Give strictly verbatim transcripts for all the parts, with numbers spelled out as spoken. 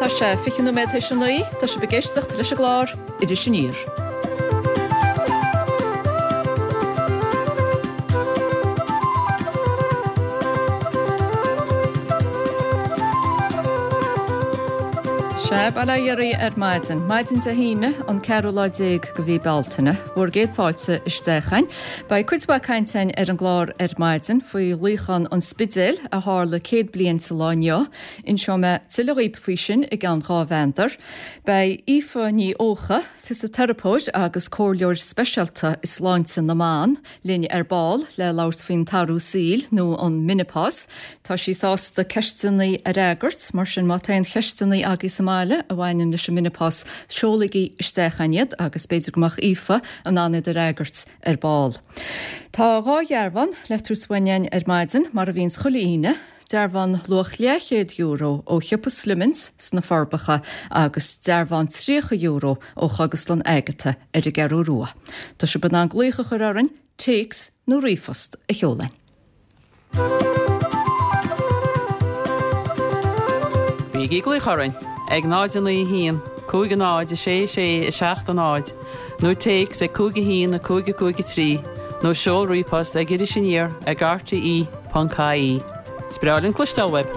Tá sé fichanú méid heisinaí, tá sé begéisteach leis a glár idir sin níor. Seb ala iarraí ar maidin. Maidin sa híine an cearúláidéig go bhí beltainna, bhuair géad fáilte istechain. Ba cuidba caintein ar an glár ar maidin, faoi líchan an spidil a hála céad blian sa láineo, in seome tilaríb faoi sin i gan gá vendar. Ba ifa ní ócha, fysioterapóid agus cóirleoir speisialta is láinte na máin, líne ar ball le lás fin tarú síl nó an minipás. Tá sí sásta ceistinaí a régart, mar sin má tain cheistinaí agus a a bhhainin leis minipás seolalaí istechainiad agus beidir gomach ifa an anad a régart ar ball. Tá gáhearban letar swainin ar maidin mar a bhín chulaíine, dearban luach leichéad euro ó chipa slimins sna forbacha agus dearban trícha euro ó chaguslan aigete ar a gerú rua. Tá se ban an glúcha churáin, takes nó rifast a cheolain. Bígí glúcharin. Ag náid an í hían, cúig an náid, sé sé i seacht an náid. Nó teig sé cúig hían a cúig cúig trí. Nó seol rúpast ag idir siníir ag arta í pancaí. Spreálinn clustal web.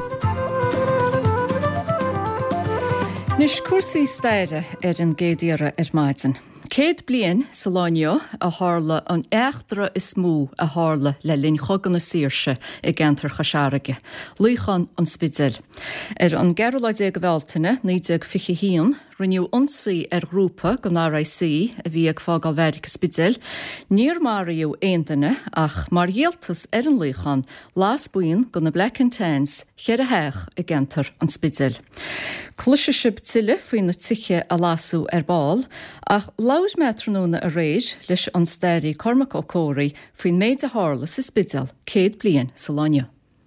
Nis cuasaí staire ar an géadíara ar maidin. Céad blian sa láineo a hála an éachtra is mú a hála le linn chogan na sírse i gentar chasearige, líchan an spidil. Ar an gearúlaidé go bhveltaine, nídeag fiche hían, riniu onsaí ar grúpa go nára sí a bhí ag fágal verig spidil, níor mariú éantaine ach mar dhéaltas ar an líchan lás buin go na Black and Tans chear a heach i gentar an spidil. Cluise sib tiile faoin na tiche a lású ar ball, ach laus metronúna a réis leis an stéirí Cormac ó Cóirí faoin méid a hála sa spidil céad blian sa láineo.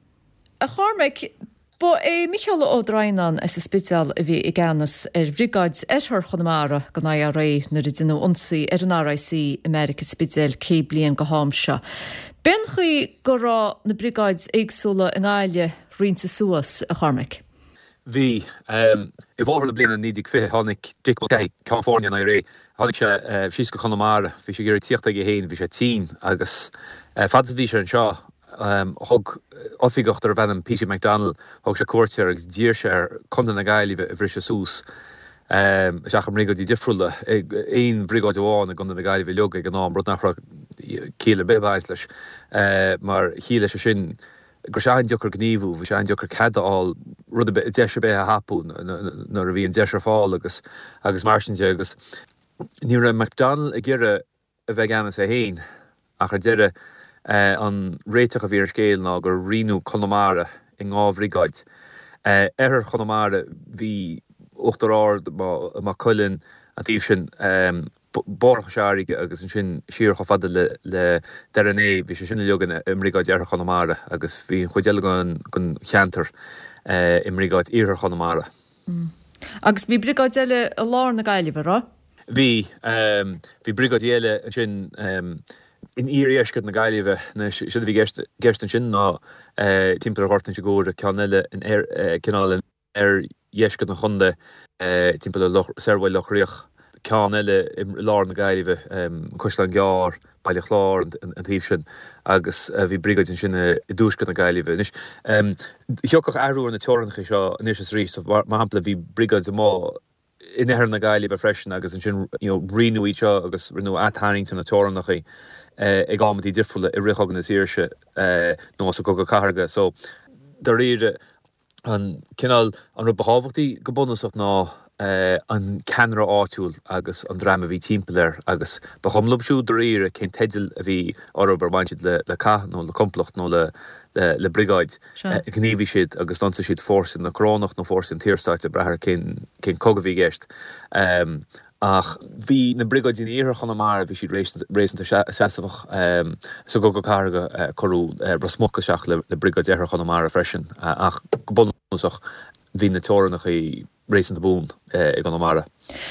A Cormac, Bo é Michael O'Drainan is a spidal a bhí i gceannas ar bhrigáid ar chunamara go na ré na ridinú onsaí ar an R I C America spidal cé blian go hámse. Ben chuí go rá na brigáid éagsúla in áile rínta suas a Cormac? Bhí, um, i bhór le bliana nídig fé tháinig Dick Mulcahy, California na ré, tháinig sé uh, fís go chunamara, bhí sé gur tíochta go héin, bhí sé tí agus uh, fad bhí sé an seo. Um, hog offigocht ar bhenim P T McDonald hog sé cuairtear agus dír sé ar condan na gailí a bhrisise sús. Um, seach am rigad í difriúla, ein brigáid óháin a condan na gailí bh leog ag an ám, rud nachra cíle bebáis leis, uh, mar híle sé sin gur sé ein deochar gníomhú, bhí sé ein deochar ceadaáil rud a deise bé a hapú nar a bhí an deise fáil agus agus marsinse agus. Ní ra McDonald a ggéire a bheith ganas a héin, ach ar deire Uh, an réiteach a bhí ar scéil ná gur rinú Connemara i ngábhrigáid. Uh, ar Connemara bhí uachtar ard má cuileann a tíobh sin um, bórcha seairige agus an sin siar cho fada le, le deranné bhí sé sinna leogan i mrigáid ar Connemara agus bhí chuideile gon cheantar uh, i mrigáid ar Connemara. Mm. Agus bhí brigáid eile a lár na gailí rá? Bhí, um, bhí brigáid eile an sin um, in íri eisgad na gailíbh na siad bhí gerst an sin ná uh, timpar hartan se góir cean eile in air uh, cinál ar eisgad na chunde uh, timpar serhhail lochríoch cean eile i lár na gailíbh um, coslan gear, bailach lár an tíobh sin agus uh, bhí brigaid an sin uh, i dúsgad na gailíbh. Nis um, Thiocach airú na teorancha seo níos is rís, mar hampla bhí brigaid a má in éir na gailíbh freisin agus an sin you know, rinú íseo agus rinú athaington na teorannacha Uh, ag ámadí difriúla i richogan na síirse uh, nó sa go go carga. So, dar ire an cinál an ru behábhachtaí go bunasach ná uh, an ceanra áitiúil agus an drama bhí timpplair agus ba chumlubsú dar ire cén teidil a bhí orb ar baintead le, le cath nó le complocht nó le, le, le brigáid. Sure. Uh, gníomhí siad agus dansa siad fórsin na crónach nó fórsin tírstáte brethir cén cogah bhí gceist. Um, Ach, bhí na brigaid in íhar Connemara bhí siad rééisanta seasafach um, so go go carga uh, chorú uh, rasmocha seach le, le brigaid éhar Connemara freisin uh, ach go bunasach bhí na teoranach i rééisanta bún uh, i Connemara.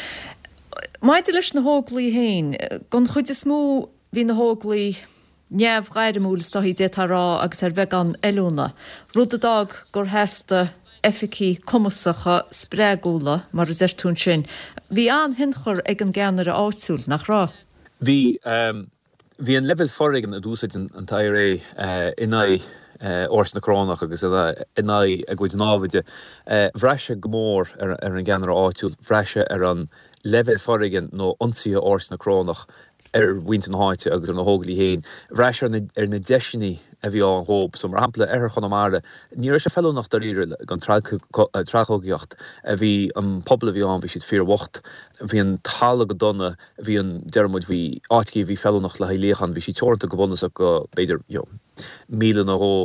Maite leis na hóglaí héin, gon chuid is mú hí na hóglaí neamh gaiire múlas tá hí détarrá agus ar bheith an eúna. Rud a dag gur heasta efficí cumasacha sprególa mar is er tún sin. Bhí an hinchur ag an gceannar a áitsúil nach rá. Bhí um, bhí an level forrigan a dúsaid an tair é uh, inai uh, ors na crónach agus inai a gcuid návidde. Uh, Bhreise gomór ar, ar an gceannar a áitsúil, bhreise ar an level forrigan nó onsaí ors na crónach ar winton háite agus ar na hóglaí héin. Bhreise ar na deisinaí a bhí an hóp, so mar hampla ar Chonamara, níor sé fellow nach dar íre gan trachógiocht a bhí an pobl bhí an bhí siad fíor wacht, bhí an tala go donna, bhí an dermod bhí áitcí bhí fellow nach le haíléchan, bhí si teorta go bonus go beidir jo míle na hó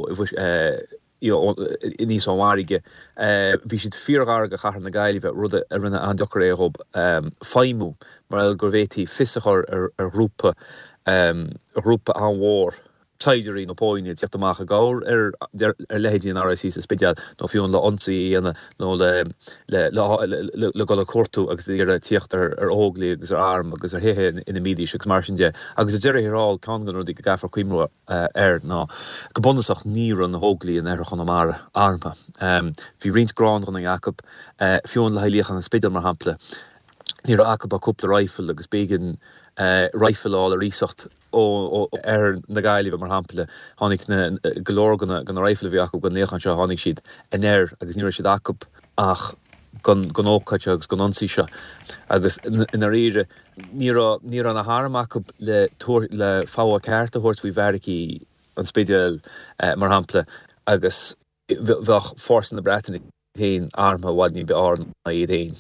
in níos an warige. Bhí siad fíor garga chachar na gailíbh rud a rinne an dochar é hob faimú, mar el gur bhétí fisachar ar rúpa rúpa an mhór. Saidirí na póine teach amach a gáir ar ar lehéidí an R S C sa spéisial nó fiún le onsaí ana nó le le le go le cuartú agus ar tíocht ar ar óglaí agus ar arm agus ar hithe ina mídí agus mar sin de agus a deireadh rá ceann gan rudí go gafar cuimrú ar ná go bunasach níor an hóglaí in ar Chonamara armpa. Bhí rins grán gan Jacob fiún le haíléchan an spéisial mar hampla. Ní Jacob a cúpla rifle agus bégan Uh, rifleáil a rísocht ó ar na gailíbh mar hampla tháinig na golóir gan na rifle bhí acu gan léchan seo tháinig siad in air agus níor siad acu ach gan ócaite agus gan onsaí seo agus ina riire ní an na háram acu le le fáha cearta thuirt bhí bhericí an spéisial mar hampla agus bheadh fórsa na Breataine héin armtha bhaidní be áran a iad héin.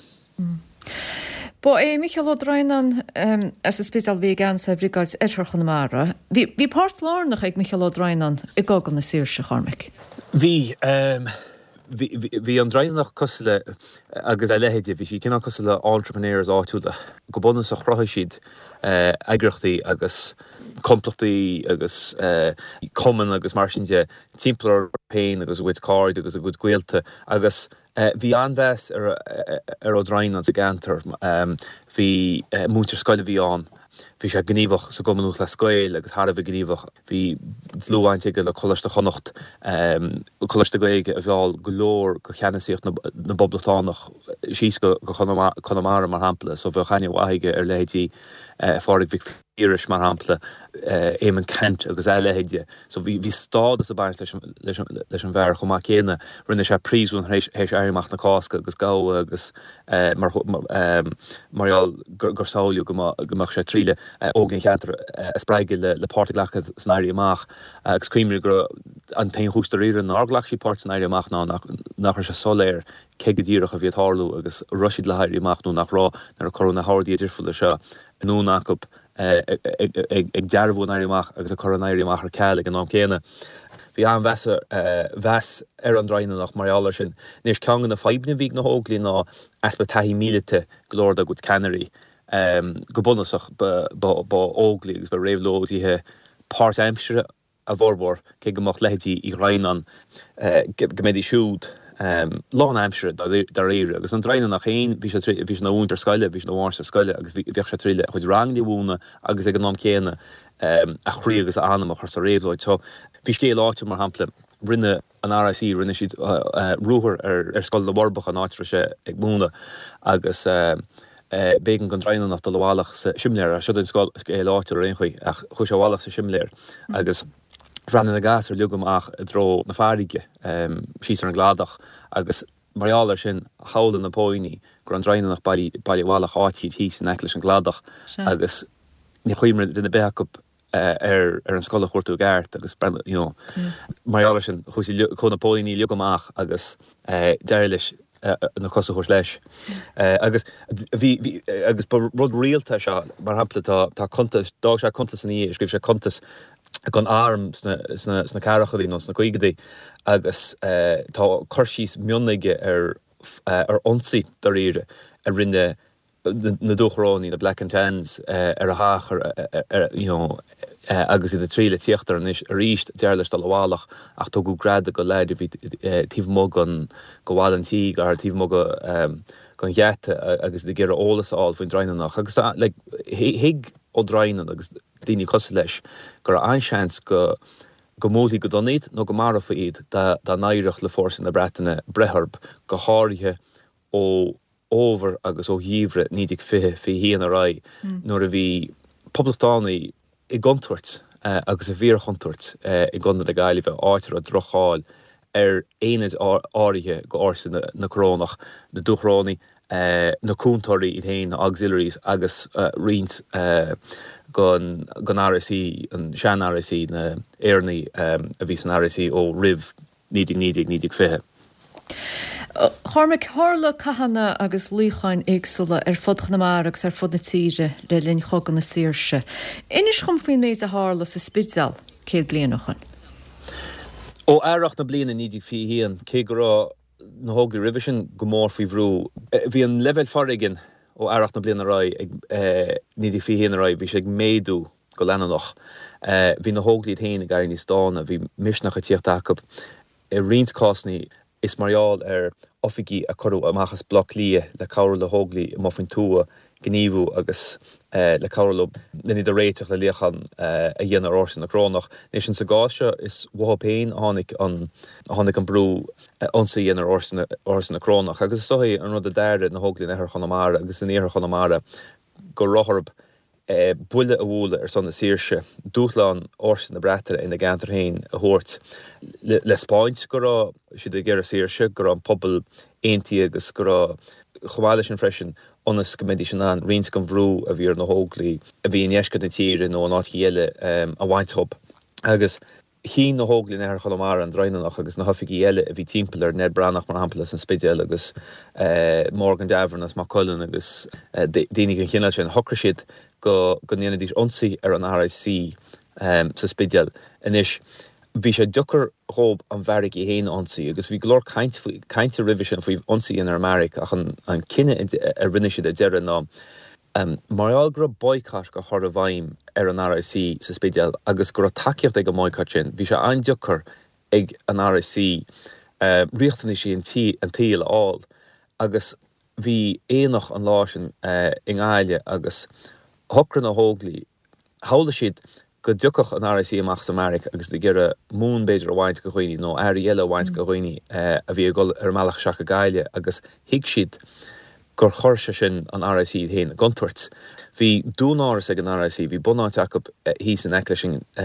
Ba é Michael O'Drainan um, as a spéisial bhí gan sa bhrigáid ar Chonamara. Bhí páirt lárnach ag Michael O'Drainan i gágan na saoirse charmic. Bhí um, Bhí an Drainach cosile agus a lehéide, bhí si cinná cosile entrepreneurs áitiúla. Go bunus a chrothú siad uh, agrachtaí agus complachtaí agus uh, common agus mar sin de timplar pein agus a bhuid card agus a bhuid ghuialta agus Uh, bhí anbheas ar, ar O'Drainan sa gantar, um, bhí uh, mútar scoile bhí an, bhí sé gníomhach sa gomanúch le scoil agus thar a bhí gníomhach, bhí dlúhainte go le choiste chonacht, um, choiste goige a bheáil golóir go cheannaíocht na, na boblachtánaach síos go, go Chonamara mar hampla, so bheith chaine waige ar lehéidí uh, fárig bhí Irish mar hampla uh, éman Kent agus eile heide. So bhí stád a baint leis an bhar chumá céine rinne sé prísún héis airimach na cásca agus gá agus uh, mar, um, marial gorsáiliú gomach sé tríle uh, ógin cheantar uh, a spreige le, le pártaglachad san airí amach agus críimir gur an tain chústar íre an arglach sí párt san airí amach ná nach, nach sé soléir céige díirech a bhíad hárlú agus rusid le airí amach nó nach rá nar a corona háirdí idirfuil se an ún Jacob ag dearbhú an airíach agus a coronaíach ar ceala an ná céine. Bhí an bheasa bheas ar an Drainach marialar sin. Níos ceangan na feibna bhíh na hóglaí ná aspa taithí mílete glóir a go Canary. Um, go bunasach ba óglaí agus ba réimhlóidíthe páirt aimsire a bhorbor cé gomach leití i Rainan uh, go méidí siúd. Um, lá an aimsire dar éire, agus an Drainach nach chéin bhí sé na úntar scoile, bhí sé na bhhairsa scoile, agus bhí sé tríle chuid rangní bhúna agus ag an nám céine um, a chrí agus a anam a chur sa réadlóid. So bhí scé láite mar hampla rinne an R S C rinne siad uh, uh, rúthar ar, ar scoil na Warbach an áitra sé ag múna agus uh, uh, bégan gan Drainach do lehálaach sa simléir a siad an scoil é láite ar réonchuí ach chuis a bhálaach sa simléir agus Bhreanna na gas ar liugam ach a dro na fáige um, síos ar an gládach agus marialar sin hála na póiní gur an Drainach bailíhálach áití tí san eiclis an gládach agus ní chuimre rinne beachcup uh, ar, ar an scola chuirtú gart agus you know, mm. marialar sin chuis chu na póiní liugam ach agus uh, deiris uh, na cosa chuir leis. Uh, agus bhí agus rud rialta se mar hampla tá tá contas, dá sé contas san í, scríb sé contas gan arm sna, sna, sna carachadí nó sna cuigadí agus uh, tá chuirsís mionnaige ar, uh, ar onsaí dar íre a rinne na dúchróní na Black and Tans uh, ar a hách ar, ar, ar, you know, uh, agus i de tríle tíochttar an is a ríist dearlas do lehálaach ach tó go grad go leid a bhí uh, tíomh gan go bháil an tí ar tíomh mó um, gan gheite agus de ggéire ólas áil faoin Drainach agus like, hiig ó Drainan agus daoine cos leis gur anseans go gomóthaí go donnéad nó go marafa iad dá naireach le fórsa na bretainine brethorb go háirithe ó over agus ó dhíomhre nídig fithe fi híana a rai nuair a bhí poblachtánaí i gcontúirt uh, agus a bhír chontúirt uh, i gcóna a gaiileh áitir a drochaáil ar éad áirithe go orsa na, na crónach na dúchránaí uh, na cúntóirí i dhéin na auxiliaries agus uh, rins uh, gon gon R S I an sean R S I na éarnaí um, a bhí san R S I ó rih nídig nídig nídig fithe. Chormaigh tharla cathanna agus líochain éagsúla ar fud chnamarachs ar fud na tíre le linn chogan na saoirse. Inis chum faoin méid a tharla sa spideal céad blianachan. Ó airach na bliana nídig fi hían cé go rá na hóglaí ribh sin go mór faoi bhrú. Bhí an level farigin ó airach na bliana rá ag uh, nídig fi hían rá bhí sé ag méadú go lenanach. Uh, bhí na hóglaí théana gar níos dána, bhí misnach a tíocht acab i rinscásnaí is mariaal ar officí a choú amachchas bloc lia le cabhar le hóglaí i moffin túa gníomhú agus uh, le cabhar le lení de réiteach le líochan uh, a dhéana orsan na crónach. Nes sin sa gáise is wahapéin a tháinig an a tháinig an brú uh, onsa dhéana orsan na crónach. Agus is soí an rud a deire na hóglaí nethar chonamara agus in éthar chonamara go rothorb Uh, buile a bhúla ar son na saoirse, dúchláán orsan na breataine ina gantar hain a thuirt. Le, le Spáint go rá siad a ggéir a saoirse, go rá an pobl aontaí agus go rá chomáile sin freisin onas go méidí sin an rins go bhrú a bhí ar na hóglaí a bhí in eiscad na tíre nó an áit chéile um, a bhainthop. Agus hí na hóglaí nethar chonamara an drainanach agus na hoficí eile a bhí timpeall ar Ned Branach mar hampla san spideal agus uh, Morgan Davern as Mac Cullen agus uh, déananig an chinál sin hochra siad go go níana dís onsaí ar an R S I um, sa spideal. Inis bhí sé duchar thób an bharraigh i héin onsaí agus bhí glór cainte ribh sin faoh onsaí in ar Americ ach an, an cinenne ar rinne siad a deire ná Um, Mariaal gur boicot go chur a bhaim ar an R S I sa spideal agus gur takeíocht ag go boicot sin. Bhí sé ein duchar ag an R S I uh, riochtaní sí an tí an tíal áil agus bhí éonach an láisin uh, in gáile agus thocran na hóglaí hála siad go duchach an R S I amach sa Americ agus de gur a mún beidir a bhaint go chuoine nó air eile a bhaint go chuoine uh, a bhí go ar meallach seach a gáile agus hiig siad gur chorse sin an R S I héin gontuirt. Bhí dúnáras ag an R S I, bhí bunáit acab hís an ec leis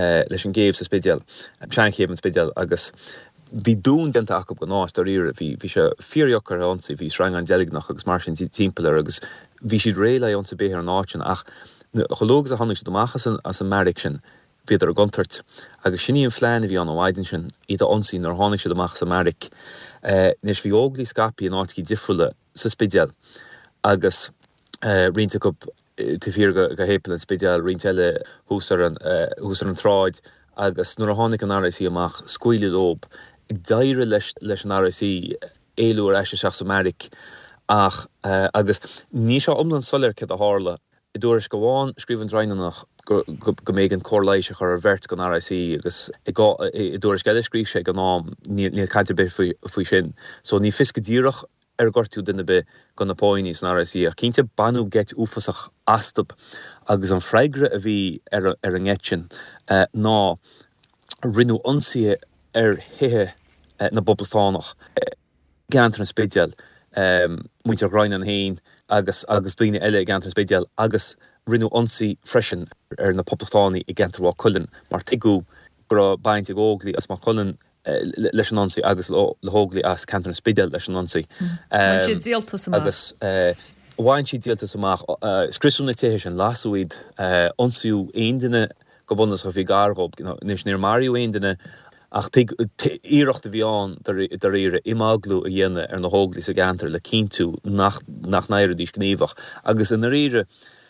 an géibh sa spideal, seanchéibh an spideal agus bhí dún denta acab go náis do riire, bhí sé fíoriochar ansa, bhí srang an delignach agus mar sin timpplair agus bhí siad réile ansa béthar an áitin ach chológus a tháinig siad amachchas as an Americ sin bhíidir a gontuirt agus sinní an phlean bhí an bhaidin sin iad a ansaí nar tháinig siad amachchas Americ. Uh, nes bhí óglaí scapi an áiticí difriúla sa spideal agus uh, rínta go te fír go, go hépil an spideal rínteile húsar an, uh, húsar an tráid agus nuair a tháinig an R S I amach scuile lób i daire leis, leis an R S I éilú ar eise seachs Americ ach uh, agus ní seo omlan solir ced a hála i dúris go bháin scríomh an drainanach go, go, go méid an cóirléise chu ar bhirt gan R S I agus i, i, i dúris geile scríomh sé go nám níl caiinte be faoi sin. So ní fisca díirech ar gortú duine be gan na póinní san R S I ach cínte banú get úfasach astab agus an freigre a bhí ar, ar an etsin uh, ná rinú onsaí ar hithe uh, na bobbal uh, gantar an spideal um, muinte ráin an hain agus agus daoine eile gantar an spideal agus rinú onsaí freisin ar na poblachtánaí i gantar Cullen mar tiú gur baint ag óglaí as Mac Cullen uh, leis an onsaí agus le hóglaí as cantar an spideal leis an onsaí. Bhain siad díoltas amach. Agus uh, bhain siad díoltas amach uh, scrisúna téithe sin lasúid uh, onsaíú aon duine go bunas go bhí gargóib, nes níor maríú aon duine ach íireachta bhí an dar éire imáglú a dhéine ar na hóglaí sa gantar le cíntú nach, nach naire dís gníomhach. Agus in ar éire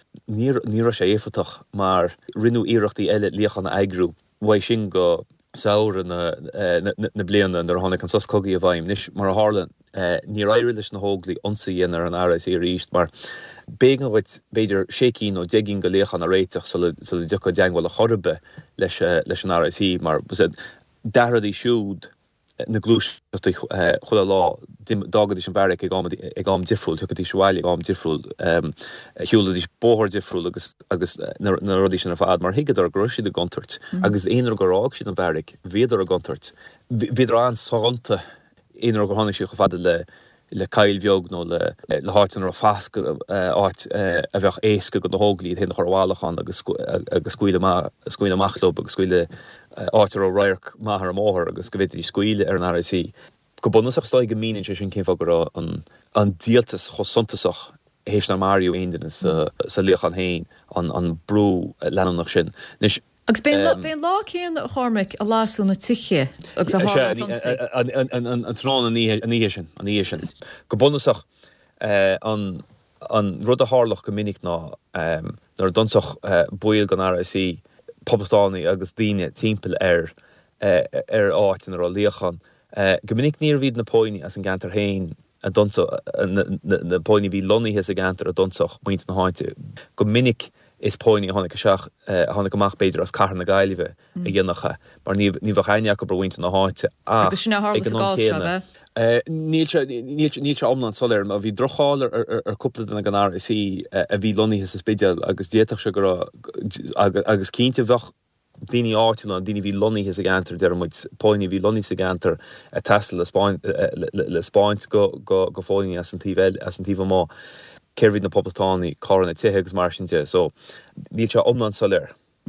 ní sé éfatach mar rinú íireachtaí eile líochan na aigrú bhaid sin go saoire na, na, na, na bliana ar tháinig an sos cogaí a bhaim. Nis mar a hálan uh, ní éire leis na hóglaí onsaí dhéine ar an R S I ríist mar bégan bhaid beidir sécín ó deigín go léochan na réiteach sa le deocha deanghil a chorbe leis, uh, leis an R S I mar dahradí siúd na glúis chula lá dagad is an bhar ag am difriúil, tu dtí seáil ag am difriúil hiúla dís bóthir difriúil agus agus na rudí sin ar fad mar hiigad ar groisiad a gontart agus éonar go rág siad an bharic viidir a gontart viidir an sáanta éonar go tháinig si go fada le le cail bheog nó le le háitan ar fásca áit a bheith éasca go na hóglaí hen chorháilachan agus agus scuile amachlób agus scuile áitar ó roiirc maithar am áthir agus go bhfuil scuile ar an R I C. Go bunasach stáid go míonn sin cén fá go an an díaltas chosuntasach héis na Mario aon sa líochan hain an brú lenannach sin. Agus ben lá chéan a chormic a lásúna tiche agus an trán an níhe sin an níhe sin. Go bunasach an rud a hálach go minic ná nar donsach buil gan R I C pobltánaí agus daine timppel ar ar áitin ar á líochan. Go minic níor bhíad na póinní as an gantar hain a donsa na póinní bhí loníthe a gantar a donsach muinte na háinte. Go minic is póinní a tháinig seach a tháinig amach beidir as carr na gaiileh a dhéanacha, mar ní bh chaineach go brhainte na háinte agus sinna hála sa gáilsre Níl se omlan solir, a bhí drocháil ar cúpla na gan R I C a bhí loníthe sa spéideal agus déach se go agus cínte bhech daoine áitiúna daoine bhí loníthe a gantar de muid póinní bhí loní a gantar a tesla le Spáint go fáinní as an tíomh má ceirhíd na pobltánaí cáran na tithe agus mar sinte, so níl se omlan solir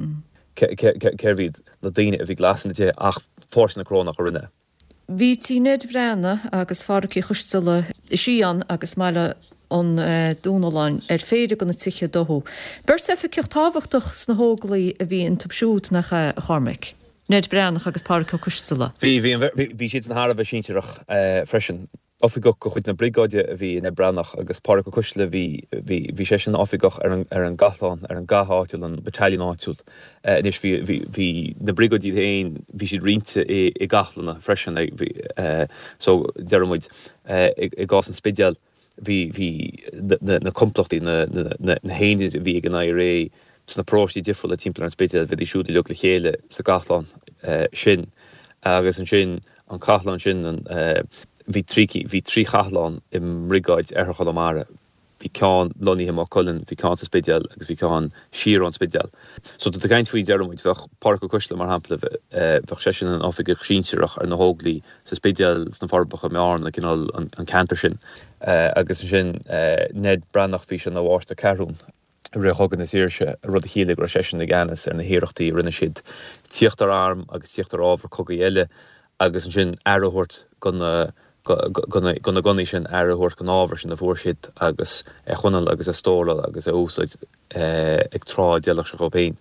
ceirhíd na daine a bhí glasan na tithe ach fórsin na crónach a rinne. Bhí tí ned bhreanna agus fáraí chuistela sían agus meile an dúnaláin ar féidir go na tiche dothú. Ber sé fa ceocht táhachtach sna hóglaí a bhí an tubsút nach chormic. Ned bhreannach agus páraí chuistela. Bhí bhí siad an Harbh sínteach freisin. Offigach go chuid na brigáide a bhí na brannach agus páraí chuistela bhí sé sin offigach ar an gathán ar an gathátúil an battalion áitiúil. Nis bhí na brigáide hain bhí siad rinte i gathlanna freisin so dearmid i gás an spéideal hí na complachtaí na haine bhí gan I R A sna próistí difriúil a timppla an spéideal bhí siúda leog le chéile sa gathán sin agus an sin an cathlan sin an Bhí trí chathláin i mrigáid ar Chonamara. Bhí ceann loníthe má cullen, bhí ceann sa spéideal agus bhí ceann siar an spéideal. So tá gaint faoi dearmid bheith páraí chuistela mar hampla bheith sé sin an áfigach sínteach ar na hóglaí sa spéideal na farbacha meáin le cinál an cantar sin. Agus sin ned brannach bhí sin na bháiste carún ré thugan na tíirse rud a chéile go sé sin na gceannas ar na hiireachtaí rinne siad tíocht ar arm agus tíocht ar ábhar cogaí eile agus sin airthirt gona gona gonaí sin airthirt go ábhar sin na bhórsiad agus é chunal agus a stóla agus é úsáid ag trá dealach se go péin.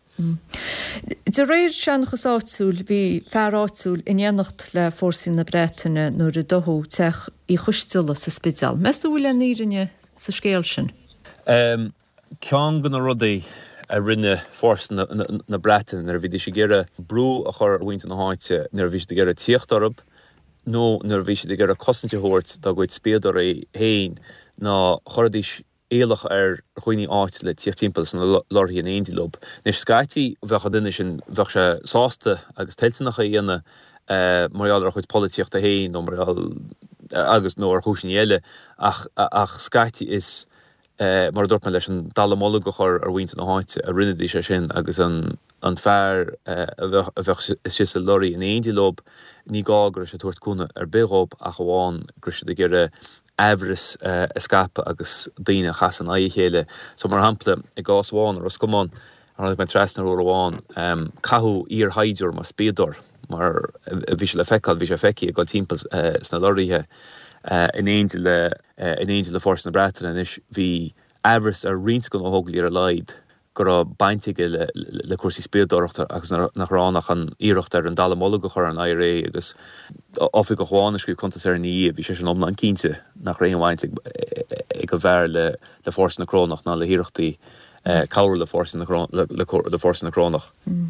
De réir seannachas áitsúil bhí fear áitsúil in dhéanacht le fórsaí na Breataine nuair a dothú teach í chuistela sa spidal. Measta bhfuil an írinne sa scéal sin? Ceann gona rudaí a rinne fórsa na Breataine nar bhí sé gcéire brú a chur bhainte na háite nar bhí sé gcéire tíocht orb nó nar bhí sé gcéire cosinte thuirt dá goid spéadar é hain ná chuirdís éalach ar chuoine áit le tíocht timppel san láirthaí an aontaí lob. Nis scaití bheitcha duine sin bheith sé sásta agus tiltanacha dhéanana maráil ar chuid políocht a hain nó maráil agus nó ar chúsin eile ach ach scaití is mar dúirt me leis an dalamóla go chur ar bhainte na háite a rinne sé sin agus an an fearr a bheith si sa loirí an aontaí lob ní gágur sé tuairt cúna ar béróp a goháin grisise de gcéire ehris escapa agus daoine chas an aigh chéile. So mar hampla i gásháin ar oscomán an me tresna ó bháin cathú ír haidir má spéador mar bhí sé le feicáil bhí sé feici a gáil timppel sna loiríthe in éontaí le in éontaí le fórsa na Breataine is bhí ehris ar rionscon ó thuglaí ar leid go ra baintige le le cuasaí spéadorachta agus nach ránach an íirecht ar an dalamóla go chur an I R A agus offi go cháin isciú contas ar an í bhí sé sin omla an cínte nach réonhaint ag go bhhear le le fórsa na crónach ná le híireachtaí cabhar le fórsa na le fórsa na crónach.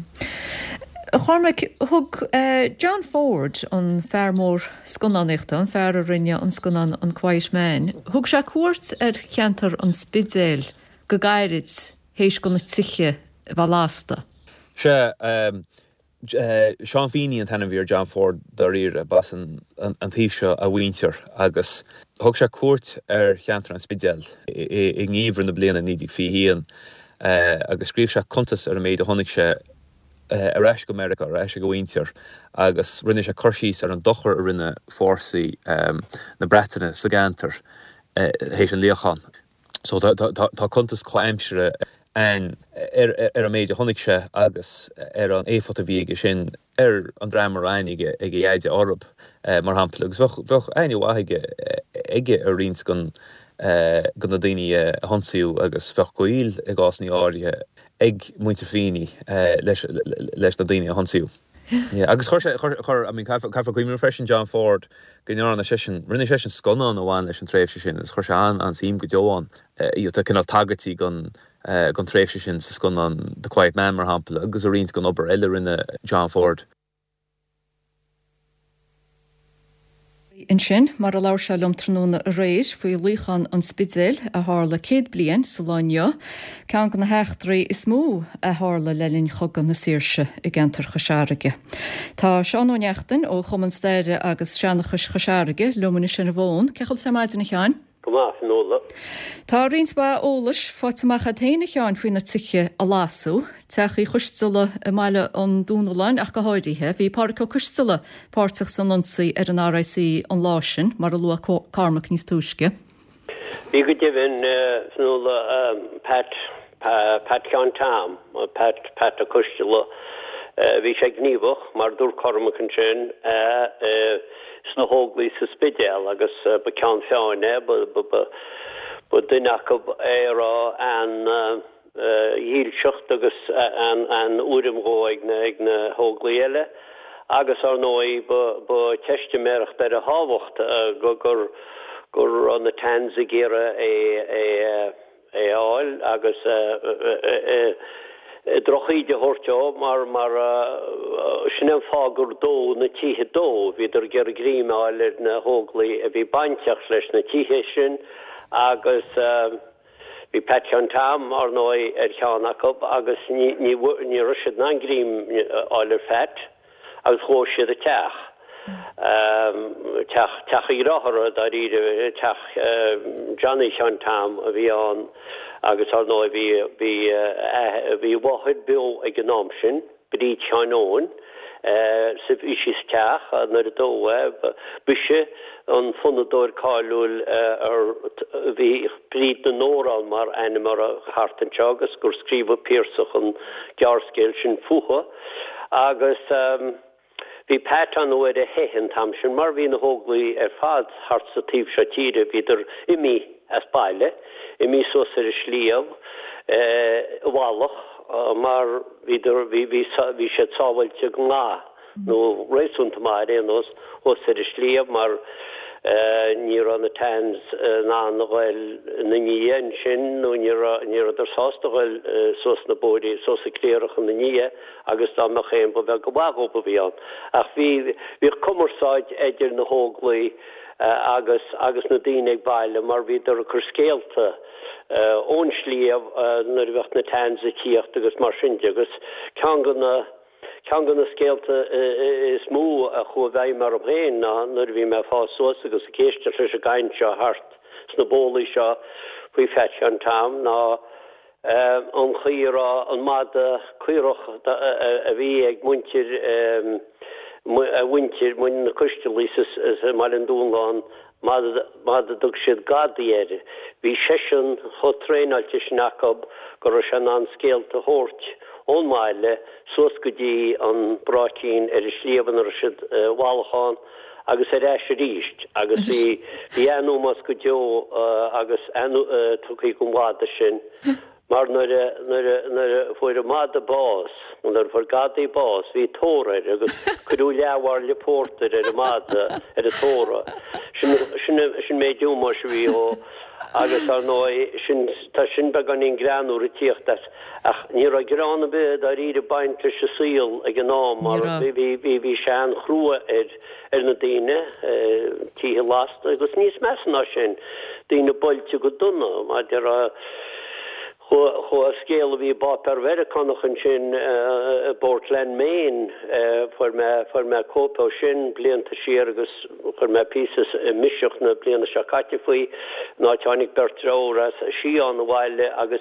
Chormic thug John Ford an fearmór sconanachta an fear a rinne an sconan an Quais Main. Thug sé cuairt ar cheantar an spidéil go gairid hééis go na tiche bhlásta. Se Sean Feeney an tanna bhíor John Ford dar ire bas an tíise a bhaintear agus thug sé cuairt ar cheantar an spidéal i ngníomhar na bliana nídig fi hían agus scríb sé contas ar a méid a tháinig sé ar eis go America ar eis go bhaintear agus rinne sé chuirsís ar an dochar a rinne fórsaí na Bretainine sa gantar hééis an líochan. So tá contas chláimsere an ar a méid a tháinig sé agus ar an éfot a bhíige sin ar an ddraimar einige ag dhéide orb mar hampla agus bheith aine bhaige ige ar rins gon gon na daoine honsaú agus bheith goíl ag gásnaí áirithe ag muintir fíní leis na daoine honsaú. agus chuir I mean cafa cuimú freisin John Ford gnear an session rinne session sconán amháin leis an tréimhse sin is chuir se an an sim go deoáin í tá cinál tagartí gon gon tréimhse sin sa sconán The Quiet Man mar hampla agus a rins gon obair eile rinne John Ford. In sin mar a leir se lomtrúna a rééis faoi líchan an spidéal a hála céad blian sa láineo, cean go na heachtraí is mó a hála lelinn chogan na síirse i gentar chasearige. Tá seanóneachtain ó chuman staire agus seannachas chasearige lumana sin a bhin, cechail sa maidin na cheáin? Tá rins ba ólas fátamach a taine cheáin faoin na tuiche a lású, teach í chuistila a meile an dúnaláin ach go háidíthe, bhí páracha chuistila páirteach san nonsaí ar an R I C an láisin mar a lua carmach níos túisce. Bhí go dibhinn snúla Pat Pat Ceann Tam, Pat Pat a chuistila, bhí sé gníomhach mar dúr carmach an sin sna hóglaí sa spidéal agus ba ceann feáine ba duineach éará an dhíolseacht agus an uairimghó ag na hóglaí eile agus ar nói ba teiste méireacht ar a hábhacht gur gur an na tans a géire é áil agus drochaide horteo mar mar sinna fágur dó na títhe dó viidir gur gríimeáil ar na hóglaí a bhí bainteach leis na títhe sin agus bhí Pat Ceann Tam ar nói ar cheannach agus ní ruisiid ná grím áil ar feit agus chó siad a teach. teach teach í ráthra a ríide teach Johnny Ceann Tam a bhí an agus ar nó bhí bhí bhaid bil ag an nám sin brí teanón sa bhí si teach a nar a dó bise an fundadóir cáúil ar bhí bríd na nórán mar aine mar a chartantse agus gur scríomh piersach an gearscéil sin fucha agus bhí Pat an óid a héhan tam sin mar bhí na hóglaí ar fad hart sa tíb se tíre viidir imi as baile imi so ar a slíamh bhálach mar viidir bhí sé sábhailte go ngá nó réúnta mar réanos ó ar a slíamh mar ní an na tans ná nahil na níon sin nó ní idir sástahil sos na bóí sos a cléirech an na níe agus dá nach chéim ba bheith go bhagó ba bhí an. Ach bhí bhí commeráid idir na hóglaí agus agus na daine ag baile mar bhíidir a chur scéalta ón slíamh nar bheith na tans a tíocht agus mar sin agus cean go na Cean go na scéalta is mú a chu bheith mar am héin ná nar bhí me fá sós agus a céiste leis a gaiin seo hart sna bólaí seo faoi Pat Ceann Tam ná an chuírá an mada cuireach a bhí ag muintir a wintir muin na cuistelí mar an dúnláin mada dug siad gadaíire. Bhí sesin cho tréinailte sinachab gur se an scéalta hórt ón maile sos go dtí an brátín ar is slíomhan ar siad bhálacháin agus ar éis a ríist agus bhí bhí anúmas go deo agus tuchaí go máda sin mar nar fuair a máda bás nar fuair gadaí bás bhí tóraid agus chuú leabhar lepórtar ar a máda ar a tóra sin méidú mar se bhí ó agus ar nó sin tá sin be gan in granú a tíocht ach ní a gránna bed a ríide bainte se síl ag an nám mar bhí se an chrua ar ar na daine títhe lasta agus níos measna sin daine boilte go duna mar de Cho a scéal bhí bát ar bheidir connachan sin Portland, Maine for me for me cópá sin blianta siar agus chur me písas miiseach na bliana se caite faoi ná teannig bertrá as si an bhhaile agus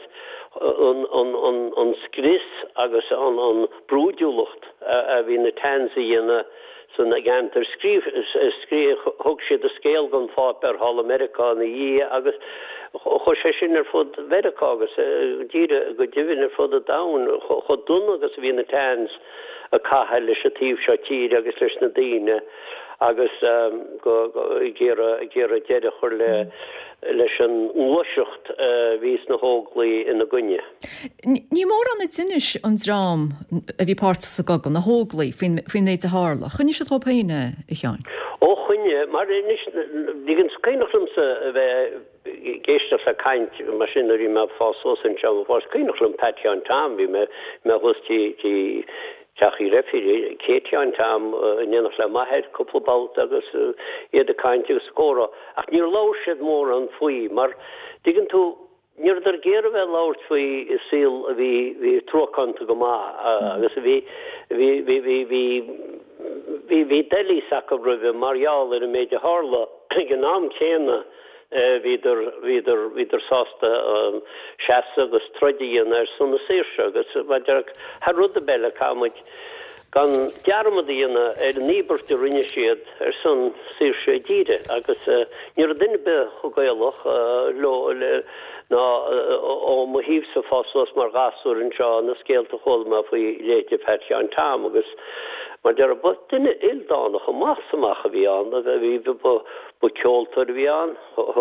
an scris agus an brúdúlacht a bhí na Tansaíana so na gantar scríb scrí thug siad a scéal gan fá ar Hall America na dhí agus cho sé sin ar fud Verica agus díre go divin ar fud a dain cho dún agus bhí na Tans a caitheil leis a tíomh seo tír agus leis na daine agus go ggéar a deide chur le leis an uaiseacht vís na hóglaí ina gunne. Ní mór an inis an drám a bhí páirte sa gogan na hóglaí fin éit a hála. Chunne se trópéine i cheáin? Ó chunne, mar dígann céinechlimsa bheith géisteach a caint mar sinnarí me fásósan se bhás céinechlim Patian Tam bhí me me hustí Teachí refiri Kétian Tam innach le mahead couplebalt agus iad a caint agus scóra ach níor lá siad mór an faoi mar digann tú níor ar géir bheith láirt faoi is síl a bhí bhí trocanta go má agus bhí bhí bhí bhí bhí bhí delí sac bribh marall ar a méid a hála gan nám chéna viidir viidir viidir sásta seasa agus troidíon ar sunna séirse agus baidir har rud a belle cámuid gan dearmadíonna ar níbertí rinne siad ar sun séirse díre agus ní a duine be chugéalach lo ná ó mo híh sa fásos mar gasú an seo na scéalta holma faoi léite Patian Tam agus mar de bud duine ildánach go másamach a bhí an a bhí bu ceoltar bhí an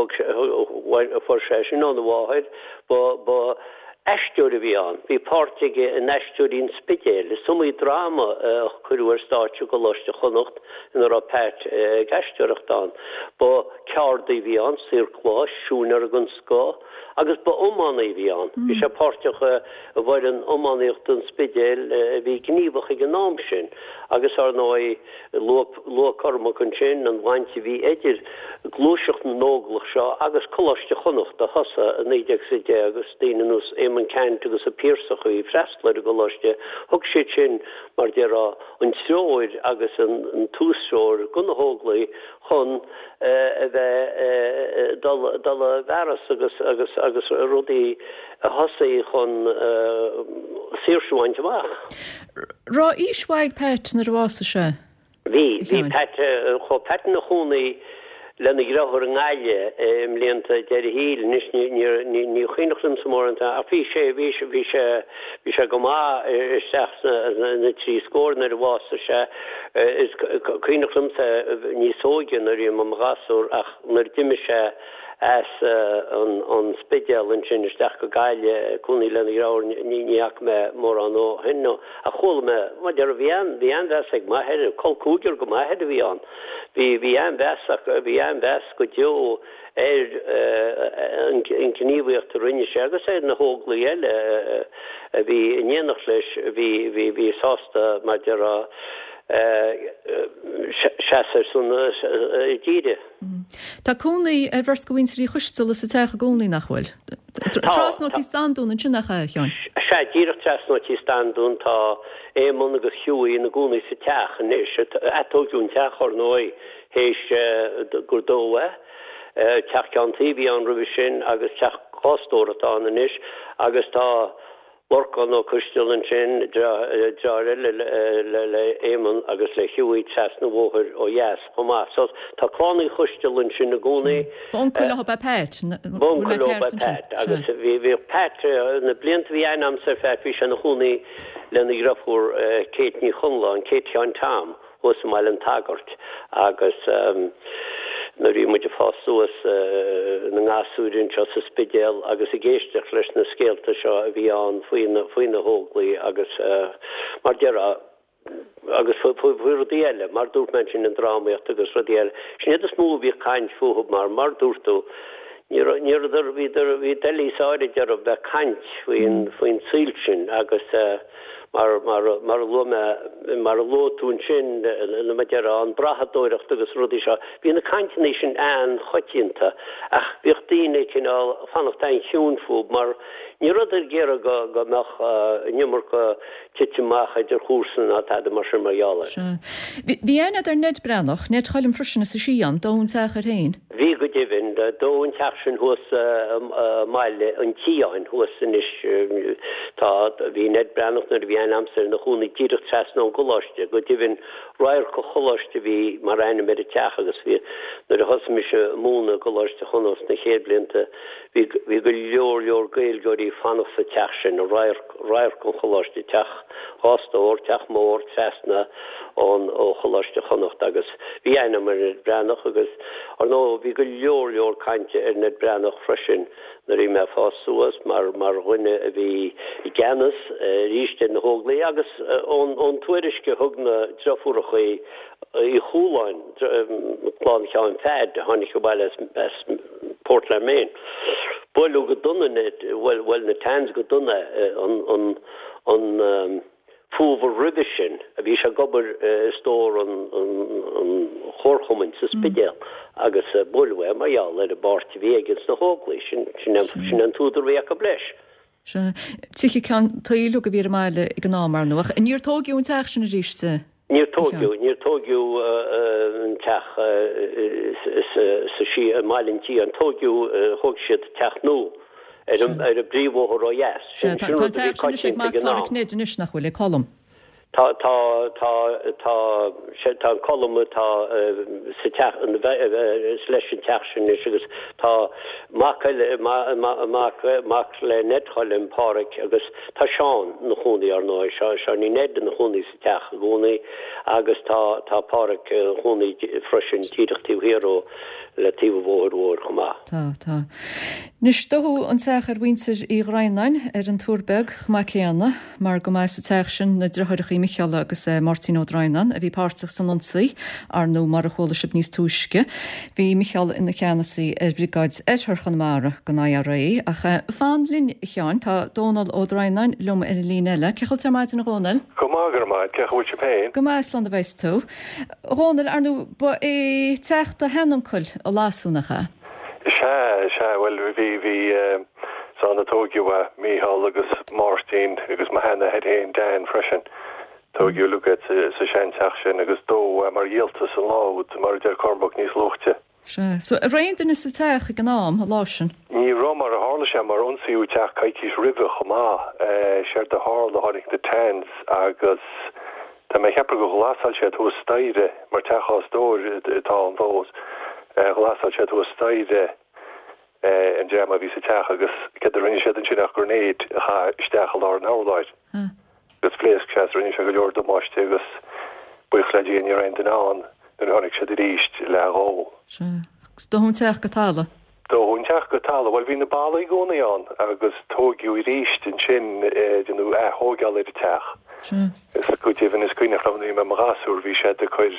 for sé sin an bháid ba eistúir a bhí an bhí páirteige an eistúirín spidéil is sumí drama chuúir státe go loiste chonacht in ar a peit geisteachán ba ceardaí bhí an sirclás siúnar gon scó agus ba ommánaí bhí an bhí sé páirteach a bhaid an ommáíocht an spidéil bhí gníomhach ag an nám sin agus ar nói lo karma chun sin an bhainte bhí idir glúiseach na nóglach seo agus choiste chonacht a hosa a néideag sa dé agus daananús éman ceint agus a pírsach í freistleir a goiste thug sé sin mar de an tróid agus an túsróir gona hóglaí chun a bheith dal a bheras agus agus agus rudí a hosaí chun sírsúhaint amach. Rá íshaig pet na rása se? Bhí hí pet cho pet na chúnaí lena grahar an gáile im léanta deir híl nis ní chuoinechlim sa móranta a bhí sé bhí bhí sé bhí sé go má isteach na trí scór na bhása se is chuoinechlim sa ní sógan ar im am gasúr ach nar diime se as an spidéal an sin isteach go gáile cúnaí lena grahar níach me mór an ó hinno a chóla me ma dear bhí an bhí an bheas ag maithir colcúidir go maithir bhí an bhí bhí an bheasach bhí an bheas go deo ar an cníomhaíocht a rinne sé agus é na hóglaí eile bhí inéanach leis bhí bhí bhí sásta ma dear seaar sunna díide. Tá cúnaí ar bhars go bhíonn rí chuistil sa teach a gcónaí nachhfuil. Trasnótí standún an sin nach cheáin. sé díireach trasnótí standún tá émon agus hiúí na gúnaí sa teach an is atóún teach ar nói hééis gur dóha teach ceantaí bhí an rubi sin agus teach cóstóratá an is agus tá Lorcan ó cústilin sin deire le éman agus le hiúí teas na bhóthir ó dheas chomá. So tá clánaí chustilin sin na gúnaí. Bóncuile ba pet. Bóncuile ba pet. Agus bhí bhí pet na blianta bhí einam sa feit bhí se na gúnaí lena grafúr Kéitní Chunla an Kétian Tam ó sa mail an tagart agus na rí muide fáúas na ngásúrin seo sa spidéal agus i ggéisteach leis na scéalta seo a bhí an faoin na hóglaí agus mar deara agus fu rodéile mar dúirt men sin an drámaíocht agus rodéile. Sin iad a smó bhí caint fuhab mar mar dúirtú níidir bhí delísáide dear a bheith caint faoin síl sin agus mar mar mar lo mar lo tún sin na ma an brahadóirecht agus rudi se hí na kantination an chotinta ach virtine kin al fanachtain hiúnfób mar ní rud er gera go go meach nimmer go titimach idir chósan a tá mar sem marjale. Bhí aine ar net brenoch net chalim frisin sa sían dón teachar héin. Bhí go divin dón teachsin hús meile an tíáin hús is tá hí net brenoch na bhí ein amser na chuúna tíireach tres ná goláiste go divin roiir go choláiste bhí mar aine me teach agus bhí na a hos mis múna goláiste chonos na chéblinte hí go leor leor gail goí fanach sa teach sin a roiir roiir go choláiste teach hástóir teach mór tresna an ó choláiste chonacht agus bhí aine mar net brenoch agus ar nó bhí go leor leor kainte ar net brenoch frisin na rí me fá suas mar mar rinne a bhí i gceannas ríiste na hóglaí agus ón ón tuiriske thugna trafúrachaí i chúláin plán cheáin fed hánig go bail as Portland, Maine. Boilú go dunne net well well na tans go dunne an an an fúver rivision a bhí se gobar stór an an chorchomin sa spidéal agus bolwe maiall le a bart vegins na hóglaí sin sin an túidir bhé a bleis. Tichi can taíú go bhí meile ag an námar nuach a níor tógiú an teach sin a ríiste. Níor tógiú níor tógiú an teach sa sí a mailintí an tógiú thug siad teach nó. Er er a bríomh ó yes. Tá sé má nid is nach bhfuil colm. Tá tá tá tá sé tá colm tá sa teach an leis an teach sin agus tá mac mac le netchail páric agus tá seán na chunaí ar nó se ní ned na chunaí sa teach gúnaí agus tá tá páric chunaí freisin tíireachtíú híró le tíh bhór chumá. Tá tá. Nis dothú an teachar bhaintear í Ghrainlein ar an túrbeg chumá céanna mar go meas sa teach sin na drothairechaí Micheál agus Martin O'Drainan a bhí páirteach san Nonsaí ar nó mar a cholasib níos túisce. Bhí Micheál ina cheannasaí ar bhrígáid Eithir Chonamara go I R A ach fan linn cheáin tá Donald O'Drainan lum ar a lín eile. Cechil tar maid an Ghónal? Go mágar maid, cechil se péin. Go meas land a bheits tú. Ghónal ar nó ba é teachta henancuil a lásúnacha? Se, se, well, vi, vi, uh, san na tógiú a Micheál agus Martin agus ma hena het héin Dan freisin. Tógiú lugat sa seanteach sin agus dó mar dhéalta san láud mar de Cormac níos luchte. Se, so a réintin is sa teach ag an ám a lásin? Ní rom mar a hála sem mar onsaíú teach caiitis ribh chomá, uh, sér de hála hánig de tans agus tá mé heapar go glasal sé tú staide mar teachás dóir tá an bhós. Glasal sé tú staide an déma ví sa teach agus ce rinne sé an sin nach grennéid a stechel ar an áláid. Gus léas sé rinne se go leor do máiste agus buchledí in ar den an den hánig sé ríist le rá. Do hún teach go talla? Do hún teach go talla, well hí na bailla gcóna an agus tógiú i ríist in sin denú a hógeall i teach. Is go tíhann is cuine chlamnaí me marasúr hí sé de chuir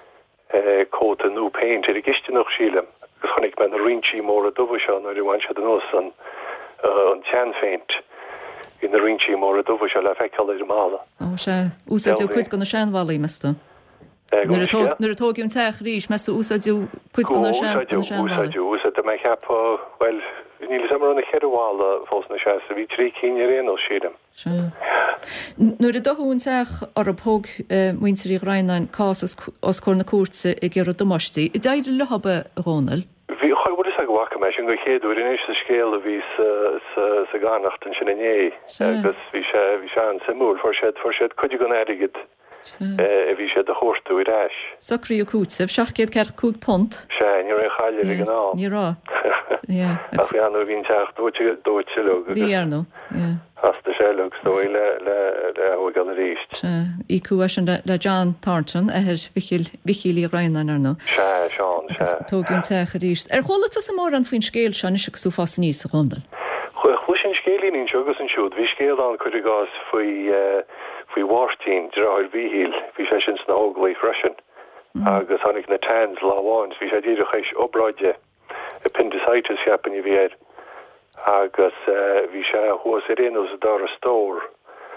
cóta nó peint er giste noch sílam. Gus chonig me na rinchi mór a dofu se na rihain se den os an an tean féint in na rinchi mór a dofu se le feicall idir mála. Ó se úsáidú cuid go na seanhalaí measta? Nuair a tógiún teach ríis measta úsáidú cuid go na seanhalaí? Úsáidú, úsáidú me cheapá, well, níl samar an na cheadhála fós na se sa bhí trí cíine réanal sílam. Nuair a dothún teach ar a póg muintear í Ghrainlein cás os cór na cuatsa i ggéar a domáistí. I daidir le habba Ghónal? Bhí chuir is a ghacha meis an go chéadú in is sa scéal a bhí sa gánacht an sin iné agus bhí sé an simúl for séad for séad chuide go airigid a bhí séad a chóirtú i ráis. Sacraí ó cútsa, seachcéad ceart cúg pont? Sé, ní rá chaile ag an á. Ní rá. Ach bhí anú bhín teach dóid silú. Bhí arnú, ie. Hasta sélugs dói le hógal a ríist. Í cúasan le John Thornton a her Micheál Ghrainlein ar nó. Se, Seán, se. Tógiún teach a ríist. Er chola tu sa mór an faoin scéal sean is sú fás níos a Ghónal? Chu sin scélín ín segus an siúd. Bhí scéal an chuir gás faoi Wartín dráir bhíhíl, bhí sé sin sna hóglaí freisin. Agus hánig na tans láháins, bhí sé díidir éis obráide appendicitis cheapan i bhíad. Agus bhí sé thuas a réanús a dar a stór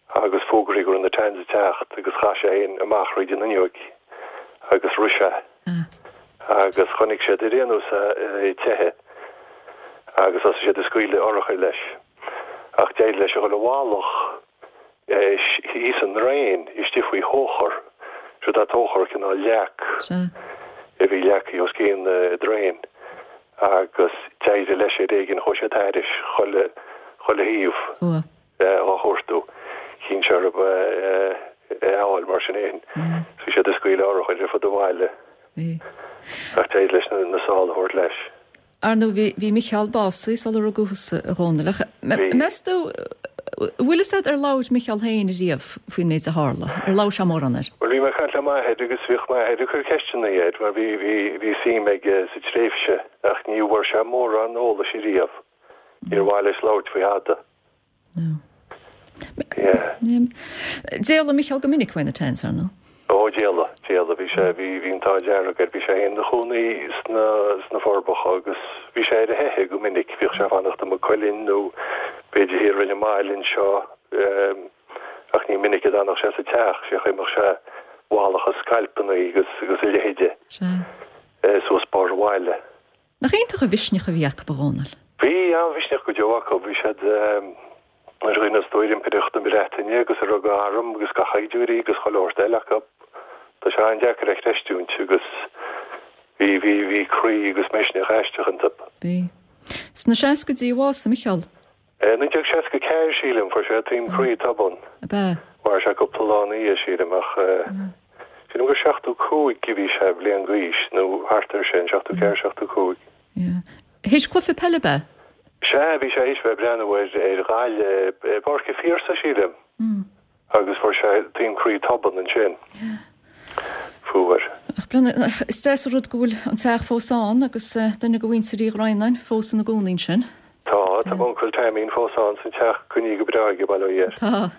agus fógraí gur an na Tans techt agus cha sé éon amach roiid in aniuig agus Russia agus chonig sé réanú é tethe agus as sé de scuile orcha leis ach déad leis go le bháloch hí an réin istífuoi hóchar se dat hóchar cin á leach e bhí leachí os cían dréin agus teide leis é réigen cho sé teiris cholle cholle híomh á chóirú cín se áil mar sin éin so sé de scuile orcha le fod do bhile ach teid leis na sáil hort leis. Arno, vi Michael Bassi sal er agus ronelach. Mesto will is er laut Michael Hein rief fin me a Harle. Er laut amorner. Well vi me kan ma het agus vich ma het ik question het, maar vi vi vi si meg se trefse ach ni war mor an all si rief. Hier wireless laut vi hadde. Ja. Dele Michael Gominnik when the tens are no. Oh, Jella, Jella, vi sé vi vín tá jarra ger vi sé in de choní sna sna forbach agus vi sé de hehe go minnig vi sé vannacht am kollin no beide hier in mailin seo ehm ach ni minnig dan noch sé teach sé immer sé wallige skalpen agus agus leide. Eh so spar wile. Nach einige wisnige wiek beronel. Vi ja wisnig go Jakob vi sé ehm Maar er is door in berichten berichten, ja, dus er ook daarom, dus ga je doen, dus ga je oordelen op. Dus je aan jack recht is doen, dus wie wie wie krijg, dus mensen niet recht gaan op. Wie? Is een chance die was, Michael? Eh, nu je chance que keer schielen voor je team krijg tabon. Ba. Maar je op de laan hier schielen, maar eh, je nog schacht ook hoe ik wie ze hebben Gries, nu harder zijn, schacht ook keer schacht ook hoe. Ja. Hees kloffe pelle ba. Se vi sé is we brenne er gaile barke fierste síle agus for se team kri tabban an sin fuwer. Is rud goúil an teach fósán agus duna gohhain sa í Rheinin fós na gúnin sin? Tá Tá bunkul timing fósán san teach kunní go brage ballhéir. Tá.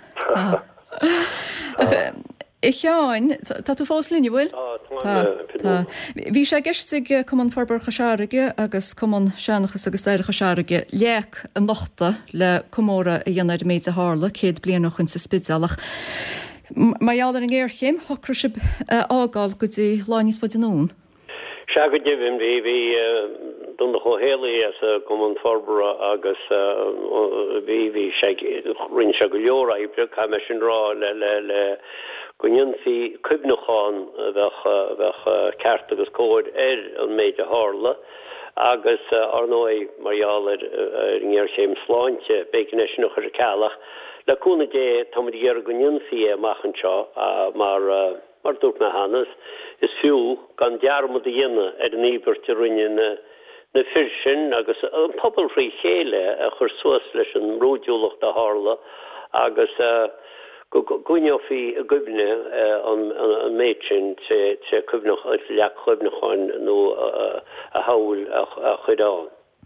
Ich jain, tá tú fós linne bhfuil? Tá. Bhí sé geistig cum an farbar chaseige agus cum an seannachas agus deire chaseige leach an nachta le commóra a dhéanaar méid a hála, céad blianach chun sa spidalach. Maiall an ggéirchéim, thocra sib ágáil go dtí láinís fod an ón? Se go dibhim bhí bhí donna cho héala as cum an farbara agus bhí bhí rinn se go leor ibre cha me sin rá le le le Gunn fi kubnachan bheith ceart agus cóid ar an méid a hála agus ar nói mariaal ar ngéir séim sláinte bécin is nach ar cealach leúna dé tamid ar gunn fi machchan seo mar mar dúirt na hanas is fiú gan dearmad a dhéine ar an íbert a rinne na firsin agus an pobl frí chéile a chur suas leis an róúlacht a hála agus Gwynio fi y gwybne yn meitrin te cwbnach oedd leach cwbnach o'n nhw a hawl a chydon.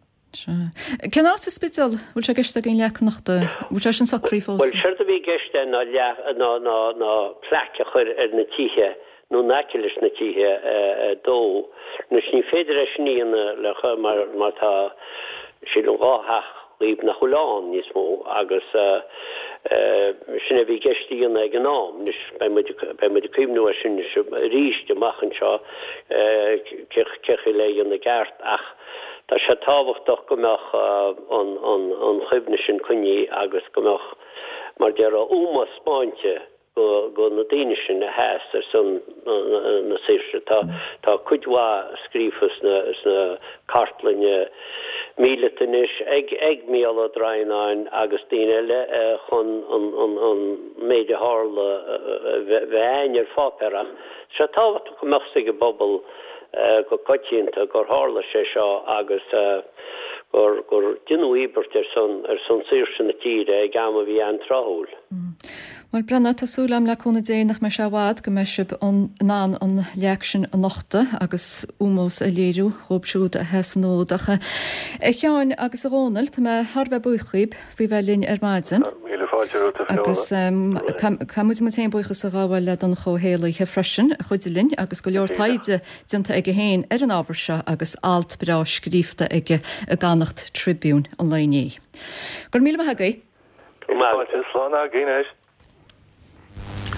Cyn art ysbydol, wyl se gysda gyn leach nachta, wyl se sy'n sacri ffos? Wel, sy'n fi gysda na leach, na, na, na plac a chyd ar na tîhe, no nacilis na tîhe do, nes ni federas ni yn leach, mar ta sy'n gahach líb na choláán níos mó agus sinna bhí geistí an ag an nám nus be mu cumnú sin ríist amachchan seo cechi lé an na gceart ach tá sé táhachtach gomach an chubne sin cuní agus gomach mar dear a úma spáinte go go na daine sin na heas ar san na séirse tá tá cuidhá scrífas na na cartlainne míletanis ag ag míala drainain agus daine chun an méide hála bheith fáperach se táhat go meachsa go bobbal go coitiínta gur hála sé seo agus gur gur duúíbert ar san ar san séirse na tíre ag gama bhí an trahol. Wel brenna tasúlam le cúna déanach me seád go meisib an ná an leach sin a nachta agus úmós a léirú chóbsúd a hesanódacha. E cheáin agus a rónal tá me Harbheith buchaib bhí bhelín ar maidin. Agus camus mu té buchas a ráhfuil le don chohéla he freisin a chudilinn agus go leor taide dinta ag héin ar an ábhar se agus alt brá scrífta ag a ganacht tribún an lené. Gur míle hagaí? Má is lána gíneis.